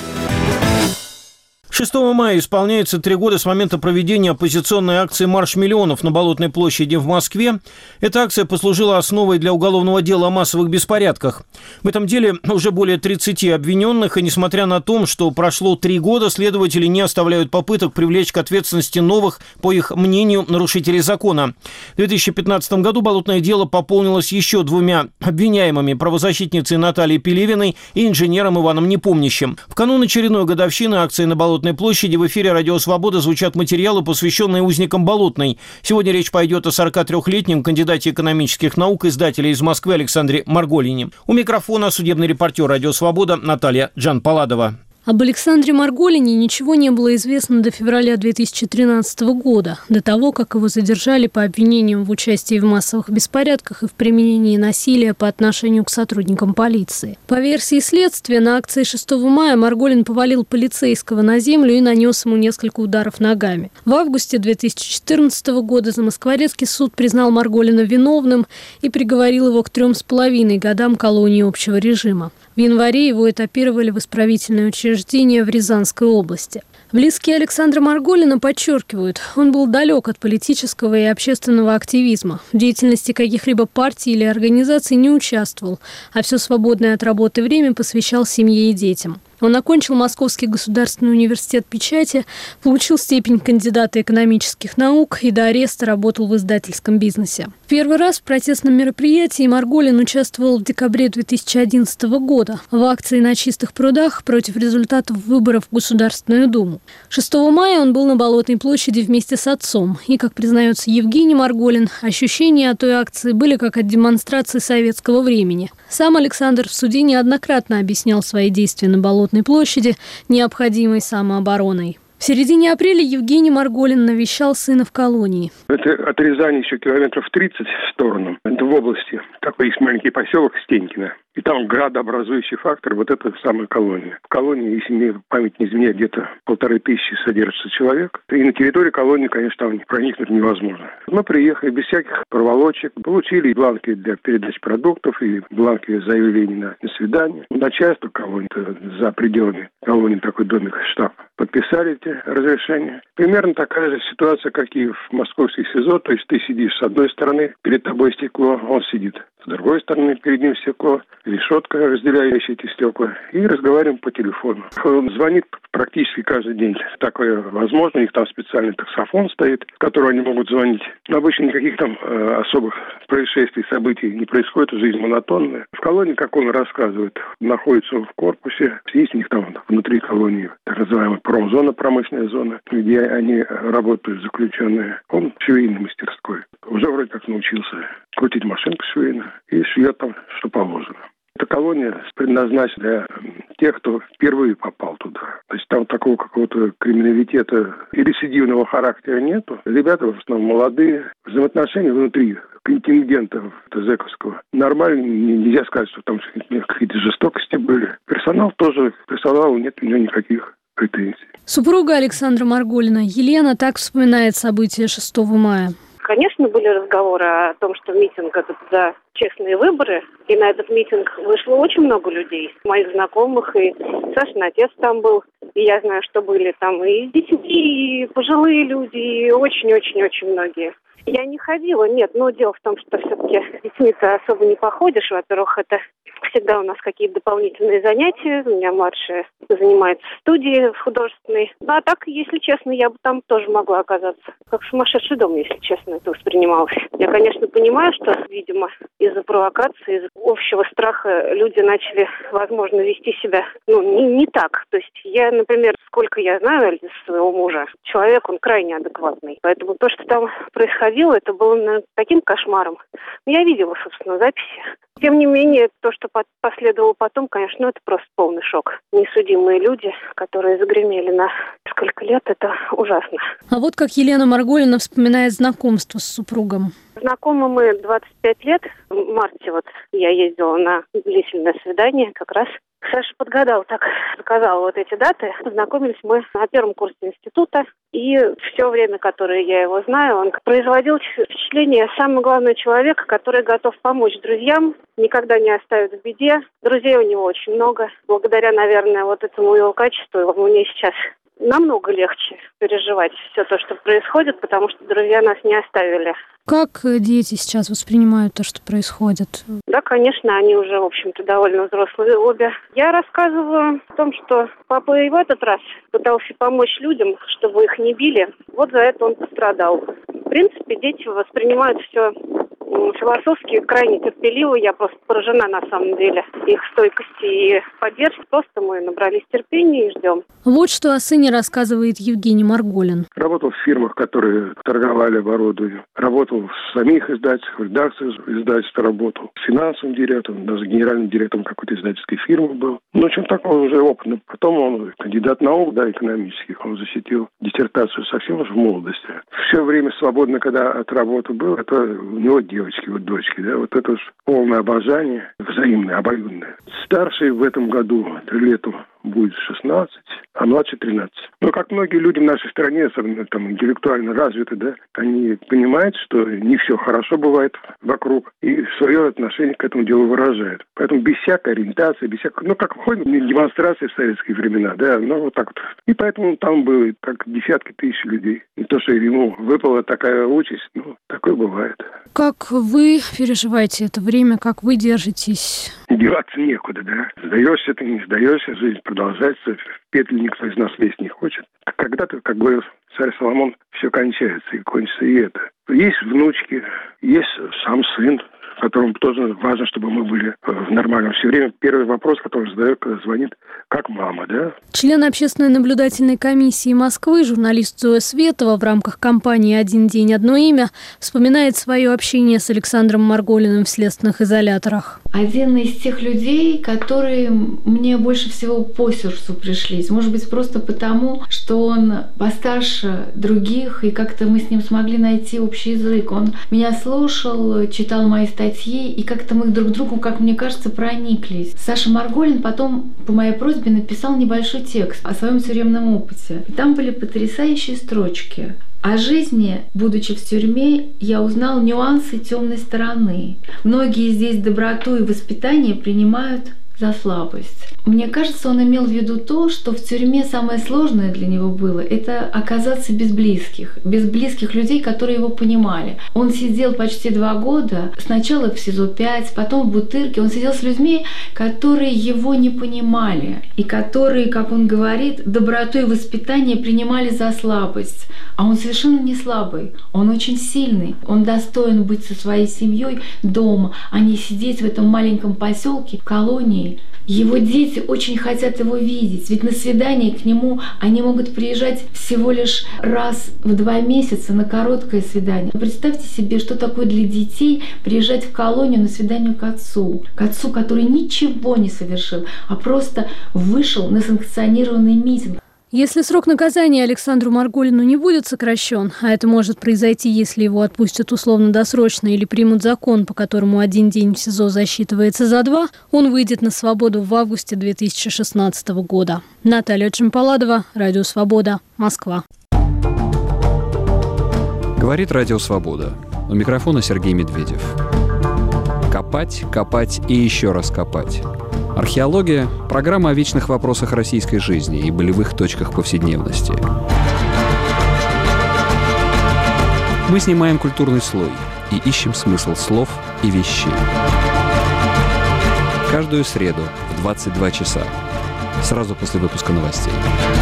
6 мая исполняется 3 года с момента проведения оппозиционной акции «Марш миллионов» на Болотной площади в Москве. Эта акция послужила основой для уголовного дела о массовых беспорядках. В этом деле уже более 30 обвиненных, и несмотря на то, что прошло 3 года, следователи не оставляют попыток привлечь к ответственности новых, по их мнению, нарушителей закона. В 2015 году болотное дело пополнилось еще 2 обвиняемыми – правозащитницей Натальей Пелевиной и инженером Иваном Непомнящим. В канун очередной годовщины акции на Болотной площади в эфире «Радио Свобода» звучат материалы, посвященные узникам Болотной. Сегодня речь пойдет о 43-летнем кандидате экономических наук, издателе из Москвы Александре Марголине. У микрофона судебный репортер «Радио Свобода» Наталья Джан-Паладова. Об Александре Марголине ничего не было известно до февраля 2013 года, до того, как его задержали по обвинениям в участии в массовых беспорядках и в применении насилия по отношению к сотрудникам полиции. По версии следствия, на акции 6 мая Марголин повалил полицейского на землю и нанес ему несколько ударов ногами. В августе 2014 года Замоскворецкий суд признал Марголина виновным и приговорил его к 3,5 годам колонии общего режима. В январе его этапировали в исправительное учреждение в Рязанской области. Близкие Александра Марголина подчеркивают, он был далек от политического и общественного активизма. В деятельности каких-либо партий или организаций не участвовал, а все свободное от работы время посвящал семье и детям. Он окончил Московский государственный университет печати, получил степень кандидата экономических наук и до ареста работал в издательском бизнесе. Первый раз в протестном мероприятии Марголин участвовал в декабре 2011 года в акции на Чистых прудах против результатов выборов в Государственную Думу. 6 мая он был на Болотной площади вместе с отцом. И, как признается Евгений Марголин, ощущения от той акции были как от демонстрации советского времени. Сам Александр в суде неоднократно объяснял свои действия на Болотной площади необходимой самообороной. В середине апреля Евгений Марголин навещал сына в колонии. Это от Рязани еще километров 30 в сторону. Это в области. Такой есть маленький поселок Стенькино. И там градообразующий фактор, вот эта самая колония. В колонии, если мне память не изменяет, где-то 1500 содержится человек. И на территории колонии, конечно, там проникнуть невозможно. Мы приехали без всяких проволочек, получили бланки для передачи продуктов и бланки заявлений на свидание. Начальство колонии, за пределами колонии такой домик, штаб, подписали эти разрешения. Примерно такая же ситуация, как и в московских СИЗО. То есть ты сидишь с одной стороны, перед тобой стекло, он сидит с другой стороны, перед ним стекло, решетка, разделяющая эти стекла, и разговариваем по телефону. Он звонит практически каждый день. Такое возможно, у них там специальный таксофон стоит, в который они могут звонить. Но обычно никаких там особых происшествий, событий не происходит, жизнь монотонная. В колонии, как он рассказывает, находится в корпусе, есть у них там внутри колонии так называемая промзона, промышленная зона, где они работают, заключенные. Он в швейной мастерской. Уже вроде как научился крутить машинку швейную и шьет там, что положено. Эта колония предназначена для тех, кто впервые попал туда. То есть там такого какого-то криминалитета и рецидивного характера нету. Ребята в основном молодые. Взаимоотношения внутри контингента зэковского нормально. Нельзя сказать, что там какие-то жестокости были. Персоналу нет у него никаких претензий. Супруга Александра Марголина Елена так вспоминает события 6 мая. Конечно, были разговоры о том, что митинг этот за честные выборы. И на этот митинг вышло очень много людей. Моих знакомых, и Сашин отец там был. И я знаю, что были там и детьми, и пожилые люди, и очень-очень-очень многие. Я не ходила, нет, но дело в том, что все-таки с детьми-то особо не походишь. Во-первых, это Всегда у нас какие-то дополнительные занятия. У меня младшая занимается в студии художественной. Ну, а так, если честно, я бы там тоже могла оказаться. Как сумасшедший дом, если честно, это воспринималось. Я, конечно, понимаю, что, видимо, из-за провокации, из-за общего страха люди начали, возможно, вести себя, не так. То есть я, например, сколько я знаю своего мужа, человек, он крайне адекватный. Поэтому то, что там происходило, это было таким кошмаром. Я видела, собственно, записи. Тем не менее, то, что последовало потом, конечно, это просто полный шок. Несудимые люди, которые загремели на несколько лет, это ужасно. А вот как Елена Марголина вспоминает знакомство с супругом. Знакомы мы 25 лет. В марте я ездила на длительное свидание как раз. Саша подгадал, так сказал вот эти даты. Познакомились мы на первом курсе института. И все время, которое я его знаю, он производил впечатление самого главного человека, который готов помочь друзьям, никогда не оставит в беде. Друзей у него очень много. Благодаря, наверное, вот этому его качеству мне сейчас намного легче переживать все то, что происходит, потому что друзья нас не оставили. Как дети сейчас воспринимают то, что происходит? Да, конечно, они уже, в общем-то, довольно взрослые обе. Я рассказываю о том, что папа и в этот раз пытался помочь людям, чтобы их не били. Вот за это он пострадал. В принципе, дети воспринимают все философски, крайне терпеливо. Я просто поражена, на самом деле, их стойкости и поддержки. Просто мы набрались терпения и ждем. Вот что о сыне рассказывает Евгений Марголин. Работал в фирмах, которые торговали оборудованием. Работал в самих издательствах, в редакциях издательства работал. Финансовым директором, даже генеральным директором какой-то издательской фирмы был. Ну, чем такой уже опытный. Потом он кандидат наук, экономических. Он защитил диссертацию совсем уже в молодости. Все время свободно, когда от работы был, это у него девочки, дочки, вот это уж полное обожание, взаимное, обоюдное. Старший в этом году, лету, будет 16, а младший 13. Но как многие люди в нашей стране, особенно там интеллектуально развиты, они понимают, что не все хорошо бывает вокруг, и свое отношение к этому делу выражают. Поэтому без всякой ориентации, без всякой, как ходят демонстрации в советские времена, вот так вот. И поэтому там было так десятки тысяч людей. И то, что ему выпала такая участь, такое бывает. Как вы переживаете это время, как вы держитесь? Деваться некуда, Сдаешься ты, не сдаешься, жизнь продолжается, в петли никто из нас лезть не хочет. А когда-то, как говорил царь Соломон, все кончается, и кончится и это. Есть внучки, есть сам сын, которому тоже важно, чтобы мы были в нормальном все время. Первый вопрос, который задает, когда звонит, как мама, Член общественной наблюдательной комиссии Москвы, журналист Зоя Светова в рамках кампании «Один день, одно имя» вспоминает свое общение с Александром Марголиным в следственных изоляторах. Один из тех людей, которые мне больше всего по сердцу пришлись. Может быть, просто потому, что он постарше других, и как-то мы с ним смогли найти общий язык. Он меня слушал, читал мои статьи, и как-то мы друг к другу, как мне кажется, прониклись. Саша Марголин потом по моей просьбе написал небольшой текст о своем тюремном опыте. И там были потрясающие строчки. О жизни, будучи в тюрьме, я узнал нюансы темной стороны. Многие здесь доброту и воспитание принимают за слабость. Мне кажется, он имел в виду то, что в тюрьме самое сложное для него было – это оказаться без близких людей, которые его понимали. Он сидел почти 2 года, сначала в СИЗО-5, потом в Бутырке. Он сидел с людьми, которые его не понимали, и которые, как он говорит, доброту и воспитание принимали за слабость. А он совершенно не слабый, он очень сильный, он достоин быть со своей семьей дома, а не сидеть в этом маленьком поселке, в колонии. Его дети очень хотят его видеть, ведь на свидание к нему они могут приезжать всего лишь раз в 2 месяца на короткое свидание. Представьте себе, что такое для детей приезжать в колонию на свидание к отцу, который ничего не совершил, а просто вышел на санкционированный митинг. Если срок наказания Александру Марголину не будет сокращен, а это может произойти, если его отпустят условно-досрочно или примут закон, по которому 1 день в СИЗО засчитывается за 2, он выйдет на свободу в августе 2016 года. Наталья Чемпаладова, Радио Свобода, Москва. Говорит Радио Свобода. У микрофона Сергей Медведев. Копать, копать и еще раз копать. Археология – программа о вечных вопросах российской жизни и болевых точках повседневности. Мы снимаем культурный слой и ищем смысл слов и вещей. Каждую среду в 22 часа. Сразу после выпуска новостей.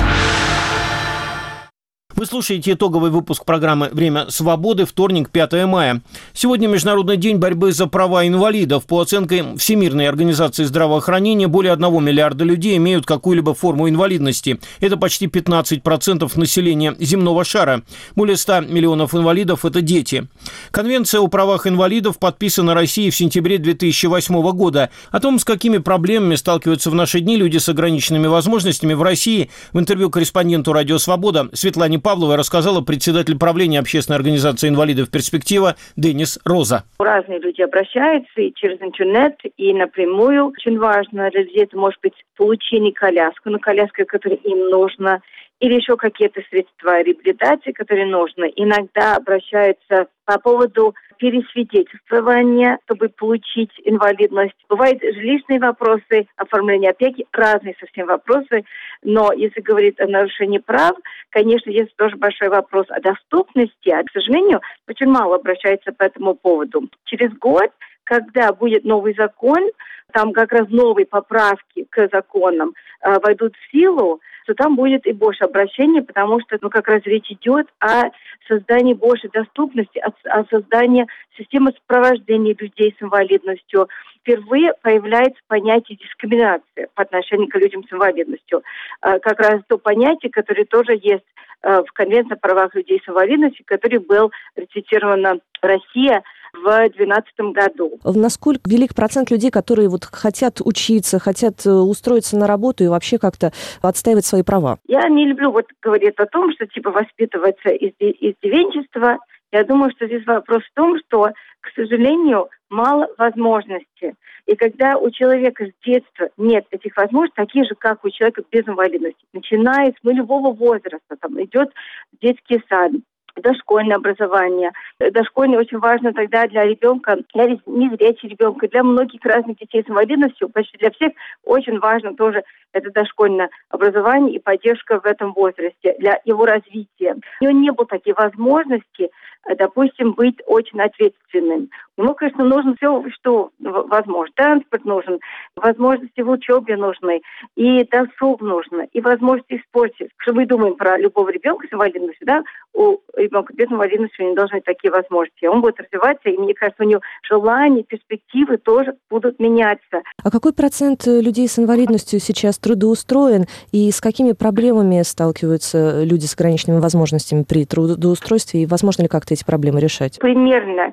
Вы слушаете итоговый выпуск программы «Время свободы», вторник, 5 мая. Сегодня Международный день борьбы за права инвалидов. По оценкам Всемирной организации здравоохранения, более 1 миллиарда людей имеют какую-либо форму инвалидности. Это почти 15% населения земного шара. Более 100 миллионов инвалидов – это дети. Конвенция о правах инвалидов подписана Россией в сентябре 2008 года. О том, с какими проблемами сталкиваются в наши дни люди с ограниченными возможностями в России, в интервью корреспонденту «Радио Свобода» Светлане Павловой рассказала председатель правления общественной организации «Инвалидов. Перспектива» Денис Роза. Разные люди обращаются и через интернет, и напрямую. Очень важно для людей это может быть получение коляски, но коляска, которая им нужна, или еще какие-то средства реабилитации, которые нужны. Иногда обращаются по поводу пересвидетельствования, чтобы получить инвалидность. Бывают жилищные вопросы, оформление опеки, разные совсем вопросы. Но если говорить о нарушении прав, конечно, есть тоже большой вопрос о доступности. А, к сожалению, очень мало обращается по этому поводу. Через год, когда будет новый закон, там как раз новые поправки к законам войдут в силу, то там будет и больше обращений, потому что как раз речь идет о создании большей доступности, о создании системы сопровождения людей с инвалидностью. Впервые появляется понятие дискриминации по отношению к людям с инвалидностью. Как раз то понятие, которое тоже есть в Конвенции о правах людей с инвалидностью, который был ратифицирован Россия в 2012 году. Насколько велик процент людей, которые хотят учиться, хотят устроиться на работу и вообще как-то отстаивать свои права? Я не люблю говорить о том, что воспитываться из девенчества. Я думаю, что здесь вопрос в том, что, к сожалению, мало возможностей. И когда у человека с детства нет этих возможностей, такие же, как у человека без инвалидности, начиная с нулевого возраста, идет детский сад, дошкольное образование. Дошкольное очень важно тогда для ребенка, для незрячего ребенка, для многих разных детей с инвалидностью, почти для всех очень важно тоже это дошкольное образование и поддержка в этом возрасте для его развития. У него не было такой возможности, допустим, быть очень ответственным. Ему, конечно, нужно все, что возможно. Транспорт нужен, возможности в учебе нужны, и досуг нужно, и возможности в спорте. Что мы думаем про любого ребенка с инвалидностью, да? У ребенка без инвалидности не должны быть такие возможности. Он будет развиваться, и мне кажется, у него желания, перспективы тоже будут меняться. А какой процент людей с инвалидностью сейчас трудоустроен, и с какими проблемами сталкиваются люди с ограниченными возможностями при трудоустройстве, и возможно ли как-то эти проблемы решать? Примерно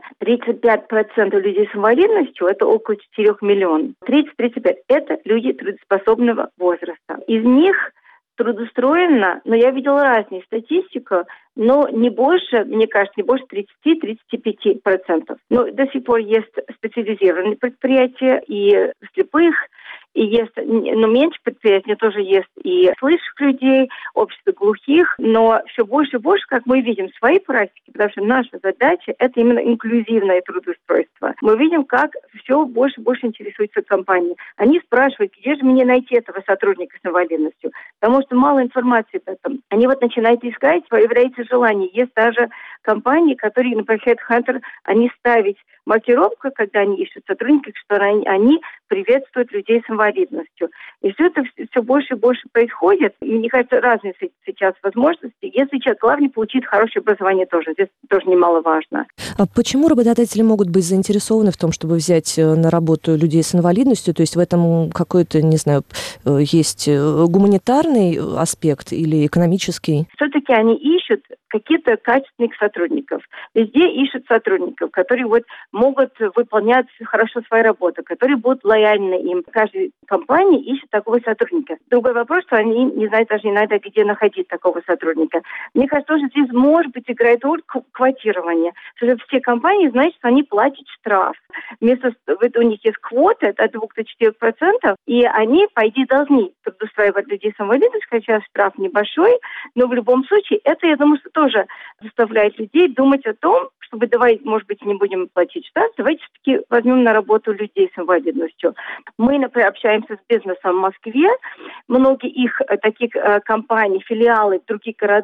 35% людей с инвалидностью, это около 4 миллионов. 30-35% – это люди трудоспособного возраста. Из них трудоустроено, но я видела разную статистику, но не больше, мне кажется, не больше 30-35%. Но до сих пор есть специализированные предприятия и слепых, и есть, но меньше предприятий, тоже есть и слышащих людей, общество глухих, но все больше и больше, как мы видим в своей практике, потому что наша задача – это именно инклюзивное трудоустройство. Мы видим, как все больше и больше интересуются компании. Они спрашивают, где же мне найти этого сотрудника с инвалидностью, потому что мало информации об этом. Они начинают искать, появляется желание. Есть даже компании, которые, например, HeadHunter, они ставят маркировку, когда они ищут сотрудников, что они приветствуют людей с инвалидностью. И все это все больше и больше происходит. И, мне кажется, разные сейчас возможности. Если человек, главное, получит хорошее образование тоже. Здесь тоже немаловажно. А почему работодатели могут быть заинтересованы в том, чтобы взять на работу людей с инвалидностью? То есть в этом какой-то, не знаю, есть гуманитарный аспект или экономический? Все-таки они ищут каких-то качественных сотрудников. Везде ищут сотрудников, которые могут выполнять хорошо свою работу, которые будут лояльны им. Каждая компания ищет такого сотрудника. Другой вопрос, что они не знают даже иногда, где находить такого сотрудника. Мне кажется, тоже здесь, может быть, играет роль квотирования. Все компании знают, что они платят штраф. Вместо у них есть квота от 2 до 4%, и они, по идее, должны трудоустраивать людей с инвалидностью, хотя штраф небольшой, но в любом случае это, я думаю, что тоже заставляет людей думать о том, чтобы давайте, может быть, не будем платить штраф, давайте все-таки возьмем на работу людей с инвалидностью. Мы, например, общаемся с бизнесом в Москве. Многие их таких компаний, филиалы в других городах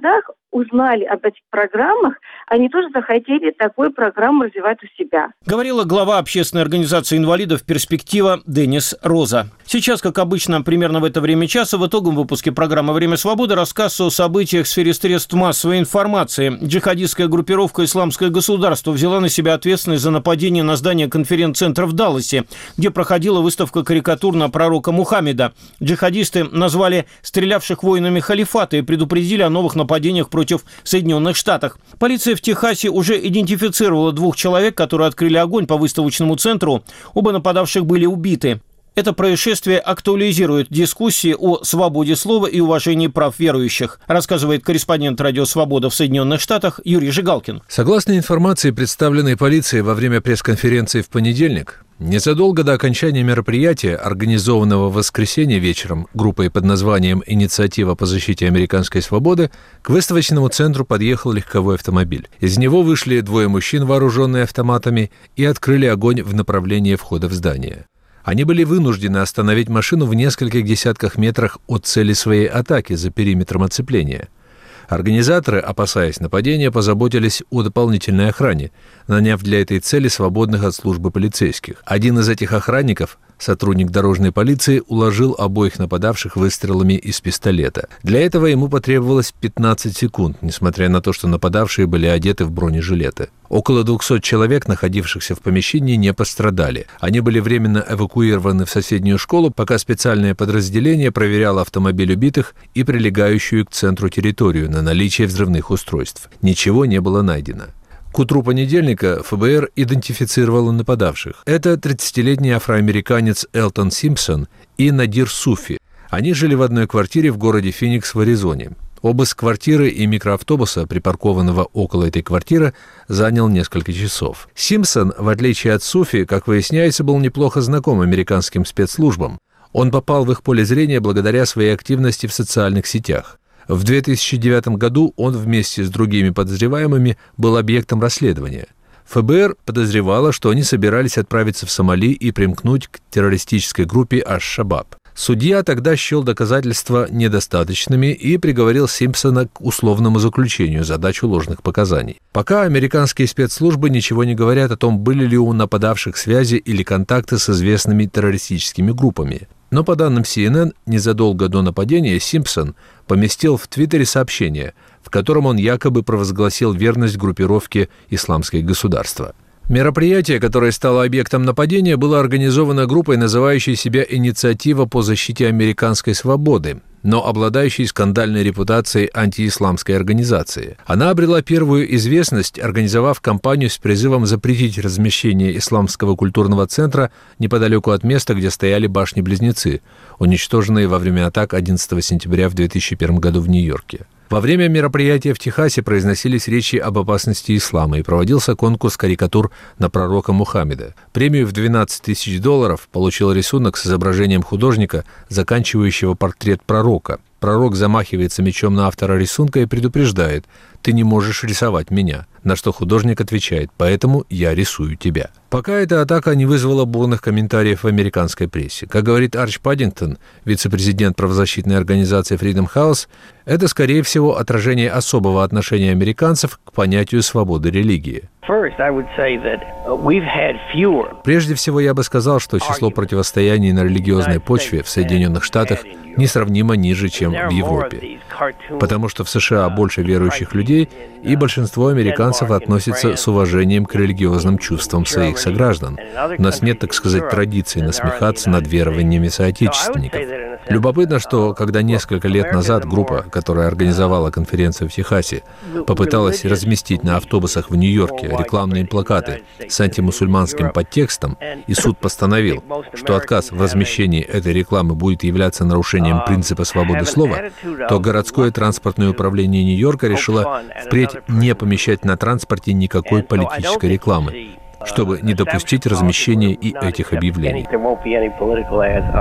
узнали об этих программах, они тоже захотели такую программу развивать у себя. Говорила глава общественной организации инвалидов «Перспектива» Денис Роза. Сейчас, как обычно, примерно в это время часа в итоговом выпуске программы «Время свободы» рассказ о событиях в сфере средств массовой информации. Джихадистская группировка «Исламское государство» взяла на себя ответственность за нападение на здание конференц-центра в Далласе, где проходила выставка карикатур на пророка Мухаммеда. Джихадисты назвали стрелявших воинами халифата и предупредили о новых нападениях против Соединенных Штатов. Полиция в Техасе уже идентифицировала 2 человек, которые открыли огонь по выставочному центру. Оба нападавших были убиты. Это происшествие актуализирует дискуссии о свободе слова и уважении прав верующих, рассказывает корреспондент «Радио Свобода» в Соединенных Штатах Юрий Жигалкин. Согласно информации, представленной полицией во время пресс-конференции в понедельник, незадолго до окончания мероприятия, организованного в воскресенье вечером группой под названием «Инициатива по защите американской свободы», к выставочному центру подъехал легковой автомобиль. Из него вышли 2 мужчин, вооруженные автоматами, и открыли огонь в направлении входа в здание. Они были вынуждены остановить машину в нескольких десятках метрах от цели своей атаки за периметром оцепления. Организаторы, опасаясь нападения, позаботились о дополнительной охране, наняв для этой цели свободных от службы полицейских. Один из этих охранников, сотрудник дорожной полиции, уложил обоих нападавших выстрелами из пистолета. Для этого ему потребовалось 15 секунд, несмотря на то, что нападавшие были одеты в бронежилеты. Около 200 человек, находившихся в помещении, не пострадали. Они были временно эвакуированы в соседнюю школу, пока специальное подразделение проверяло автомобиль убитых и прилегающую к центру территорию на наличие взрывных устройств. Ничего не было найдено. К утру понедельника ФБР идентифицировало нападавших. Это 30-летний афроамериканец Элтон Симпсон и Надир Суфи. Они жили в одной квартире в городе Феникс в Аризоне. Обыск квартиры и микроавтобуса, припаркованного около этой квартиры, занял несколько часов. Симпсон, в отличие от Суфи, как выясняется, был неплохо знаком американским спецслужбам. Он попал в их поле зрения благодаря своей активности в социальных сетях. В 2009 году он вместе с другими подозреваемыми был объектом расследования. ФБР подозревало, что они собирались отправиться в Сомали и примкнуть к террористической группе Аш-Шабаб. Судья тогда счел доказательства недостаточными и приговорил Симпсона к условному заключению за дачу ложных показаний. Пока американские спецслужбы ничего не говорят о том, были ли у нападавших связи или контакты с известными террористическими группами. Но по данным CNN, незадолго до нападения Симпсон поместил в Твиттере сообщение, в котором он якобы провозгласил верность группировке «Исламское государство». Мероприятие, которое стало объектом нападения, было организовано группой, называющей себя «Инициатива по защите американской свободы», но обладающей скандальной репутацией антиисламской организации. Она обрела первую известность, организовав кампанию с призывом запретить размещение исламского культурного центра неподалеку от места, где стояли башни-близнецы, уничтоженные во время атак 11 сентября в 2001 году в Нью-Йорке. Во время мероприятия в Техасе произносились речи об опасности ислама и проводился конкурс карикатур на пророка Мухаммеда. Премию в $12 000 получил рисунок с изображением художника, заканчивающего портрет пророка. Пророк замахивается мечом на автора рисунка и предупреждает: «Ты не можешь рисовать меня», на что художник отвечает: «Поэтому я рисую тебя». Пока эта атака не вызвала бурных комментариев в американской прессе. Как говорит Арч Паддингтон, вице-президент правозащитной организации Freedom House, это, скорее всего, отражение особого отношения американцев к понятию свободы религии. Прежде всего, я бы сказал, что число противостояний на религиозной почве в Соединенных Штатах несравнимо ниже, чем в Европе. Потому что в США больше верующих людей, и большинство американцев относятся с уважением к религиозным чувствам своих сограждан. У нас нет, так сказать, традиции насмехаться над верованиями соотечественников. Любопытно, что когда несколько лет назад группа, которая организовала конференцию в Техасе, попыталась разместить на автобусах в Нью-Йорке рекламные плакаты с антимусульманским подтекстом, и суд постановил, что отказ в размещении этой рекламы будет являться нарушением принципа свободы слова, то городское транспортное управление Нью-Йорка решило впредь не помещать на транспорте никакой политической рекламы, чтобы не допустить размещения и этих объявлений.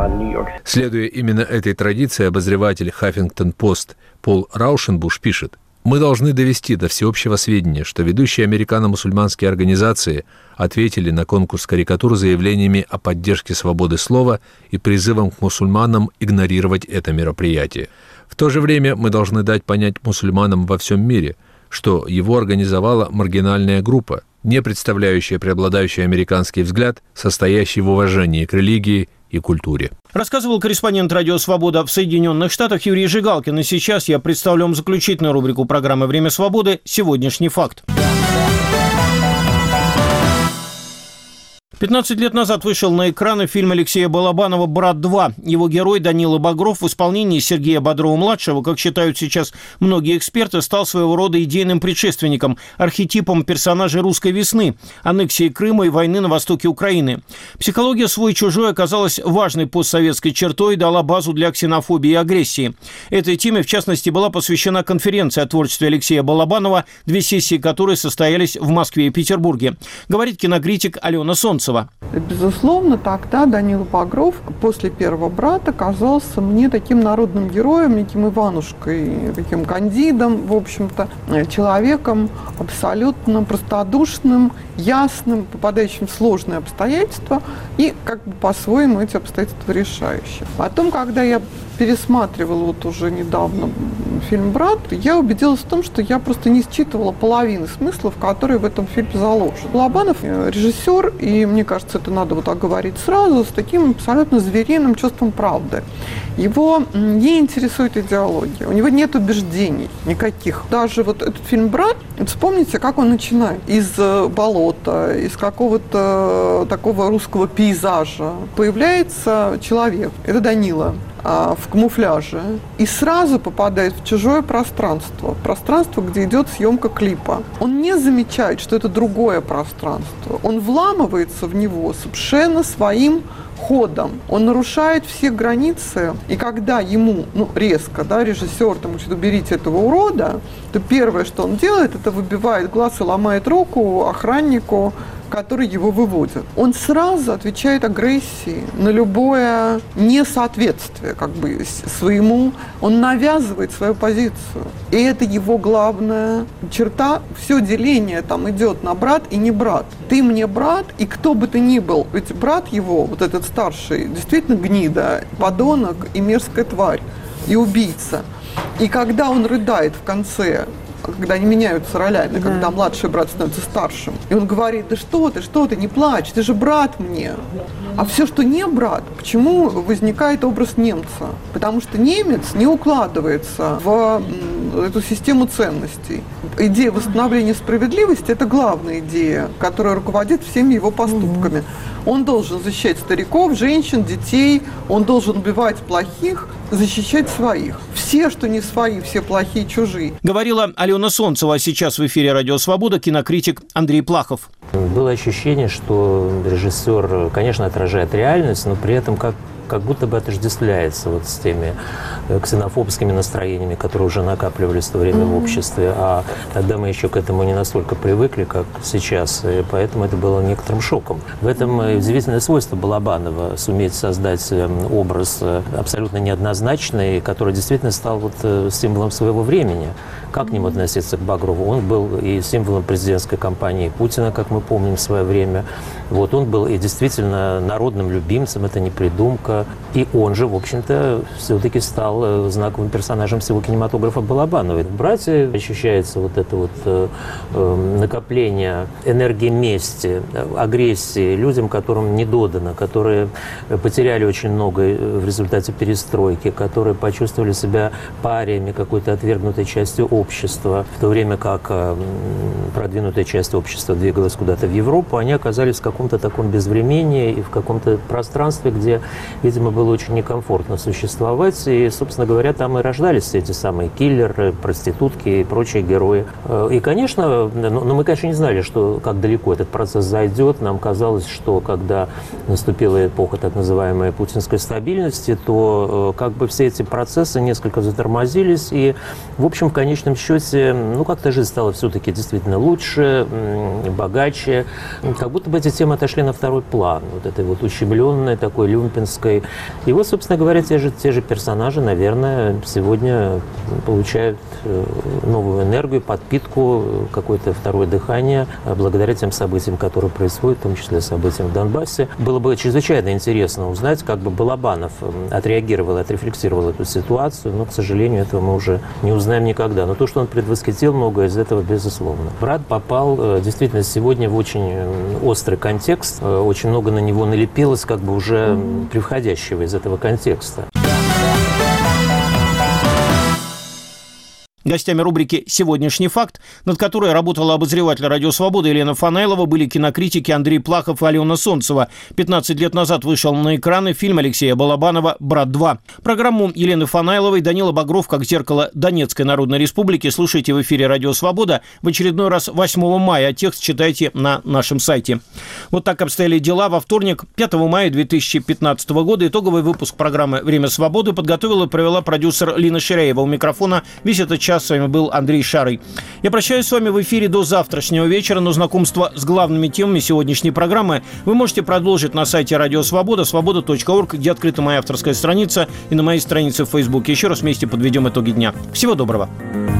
Следуя именно этой традиции, обозреватель Huffington Post Пол Раушенбуш пишет: Мы должны довести до всеобщего сведения, что ведущие американо-мусульманские организации ответили на конкурс карикатур заявлениями о поддержке свободы слова и призывом к мусульманам игнорировать это мероприятие. В то же время мы должны дать понять мусульманам во всем мире, что его организовала маргинальная группа, не представляющая преобладающий американский взгляд, состоящий в уважении к религии и культуре. Рассказывал корреспондент «Радио Свобода» в Соединенных Штатах Юрий Жигалкин. И сейчас я представлю вам заключительную рубрику программы «Время свободы» «Сегодняшний факт». 15 лет назад вышел на экраны фильм Алексея Балабанова «Брат 2». Его герой Данила Багров в исполнении Сергея Бодрова-младшего, как считают сейчас многие эксперты, стал своего рода идейным предшественником, архетипом персонажа «Русской весны», аннексии Крыма и войны на востоке Украины. Психология «свой-чужой» оказалась важной постсоветской чертой и дала базу для ксенофобии и агрессии. Этой теме, в частности, была посвящена конференция о творчестве Алексея Балабанова, 2 сессии которой состоялись в Москве и Петербурге. Говорит кинокритик Алена Солнцева. Безусловно, тогда Данила Багров после «Первого брата» казался мне таким народным героем, неким Иванушкой, таким кандидом, в общем-то, человеком абсолютно простодушным, ясным, попадающим в сложные обстоятельства и как бы по-своему эти обстоятельства решающие. Потом, когда я пересматривала вот уже недавно фильм «Брат», я убедилась в том, что я просто не считывала половины смыслов, которые в этом фильме заложены. Балабанов режиссер, и мне кажется, это надо вот так говорить сразу, с таким абсолютно звериным чувством правды. Его не интересует идеология, у него нет убеждений никаких. Даже вот этот фильм «Брат», вспомните, как он начинает. Из болота, из какого-то такого русского пейзажа появляется человек, это Данила, в камуфляже, и сразу попадает в чужое пространство, где идет съемка клипа. Он не замечает, что это другое пространство. Он вламывается в него совершенно своим ходом. Он нарушает все границы, и когда ему, резко, режиссер там говорит, уберите этого урода, то первое, что он делает, это выбивает глаз и ломает руку охраннику, который его выводит. Он сразу отвечает агрессией на любое несоответствие своему. Он навязывает свою позицию. И это его главная черта. Все деление там идет на брат и не брат. Ты мне брат, и кто бы ты ни был. Ведь брат его, вот этот старший, действительно гнида, подонок и мерзкая тварь, и убийца. И когда он рыдает в конце, когда они меняются ролями, когда младший брат становится старшим. И он говорит, да что ты, не плачь, ты же брат мне. А все, что не брат, почему возникает образ немца? Потому что немец не укладывается в эту систему ценностей. Идея восстановления справедливости – это главная идея, которая руководит всеми его поступками. Он должен защищать стариков, женщин, детей, он должен убивать плохих, защищать своих. Все, что не свои, все плохие, чужие. Говорила Алена Солнцева, а сейчас в эфире «Радио Свобода» кинокритик Андрей Плахов. Было ощущение, что режиссер, конечно, отражает реальность, но при этом как будто бы отождествляется вот с теми ксенофобскими настроениями, которые уже накапливались в то время в обществе. А тогда мы еще к этому не настолько привыкли, как сейчас, и поэтому это было некоторым шоком. В этом удивительное свойство Балабанова – суметь создать образ абсолютно неоднозначный, который действительно стал вот символом своего времени. Как к нему относиться к Багрову? Он был и символом президентской кампании Путина, как мы помним в свое время. Вот он был и действительно народным любимцем, это не придумка. И он же, в общем-то, все-таки стал знаковым персонажем всего кинематографа Балабанова. В «Брате» ощущается вот это вот накопление энергии мести, агрессии людям, которым не додано, которые потеряли очень много в результате перестройки, которые почувствовали себя париями какой-то отвергнутой частью общества. В то время как продвинутая часть общества двигалась куда-то в Европу, они оказались в каком-то таком безвремении и в каком-то пространстве, где, видимо, было очень некомфортно существовать. И, собственно говоря, там и рождались эти самые киллеры, проститутки и прочие герои. И, конечно, мы, конечно, не знали, как далеко этот процесс зайдет. Нам казалось, что когда наступила эпоха так называемой путинской стабильности, то как бы все эти процессы несколько затормозились. И, в общем, в конечном счете, как-то жизнь стала все-таки действительно лучше, богаче. Как будто бы эти темы совсем отошли на второй план, вот этой вот ущемленной, такой люмпинской. И вот, собственно говоря, те же персонажи, наверное, сегодня получают новую энергию, подпитку, какое-то второе дыхание благодаря тем событиям, которые происходят, в том числе событиям в Донбассе. Было бы чрезвычайно интересно узнать, как бы Балабанов отреагировал, отрефлексировал эту ситуацию, но, к сожалению, этого мы уже не узнаем никогда. Но то, что он предвосхитил, многое из этого, безусловно. Брат попал действительно сегодня в очень острый контекст, очень много на него налепилось, как бы уже превходящего из этого контекста. Гостями рубрики «Сегодняшний факт», над которой работала обозреватель «Радио Свобода» Елена Фанаилова, были кинокритики Андрей Плахов и Алена Солнцева. 15 лет назад вышел на экраны фильм Алексея Балабанова «Брат 2». Программу Елены Фанаиловой Данила Багров «Как зеркало Донецкой Народной Республики» слушайте в эфире «Радио Свобода» в очередной раз 8 мая, а текст читайте на нашем сайте. Вот так обстояли дела во вторник, 5 мая 2015 года. Итоговый выпуск программы «Время свободы» подготовила и провела продюсер Лина Ширяева. У микрофона весь этот час с вами был Андрей Шарый. Я прощаюсь с вами в эфире до завтрашнего вечера, но знакомство с главными темами сегодняшней программы вы можете продолжить на сайте Радио Свобода, свобода.орг, где открыта моя авторская страница, и на моей странице в Фейсбуке. Еще раз вместе подведем итоги дня. Всего доброго.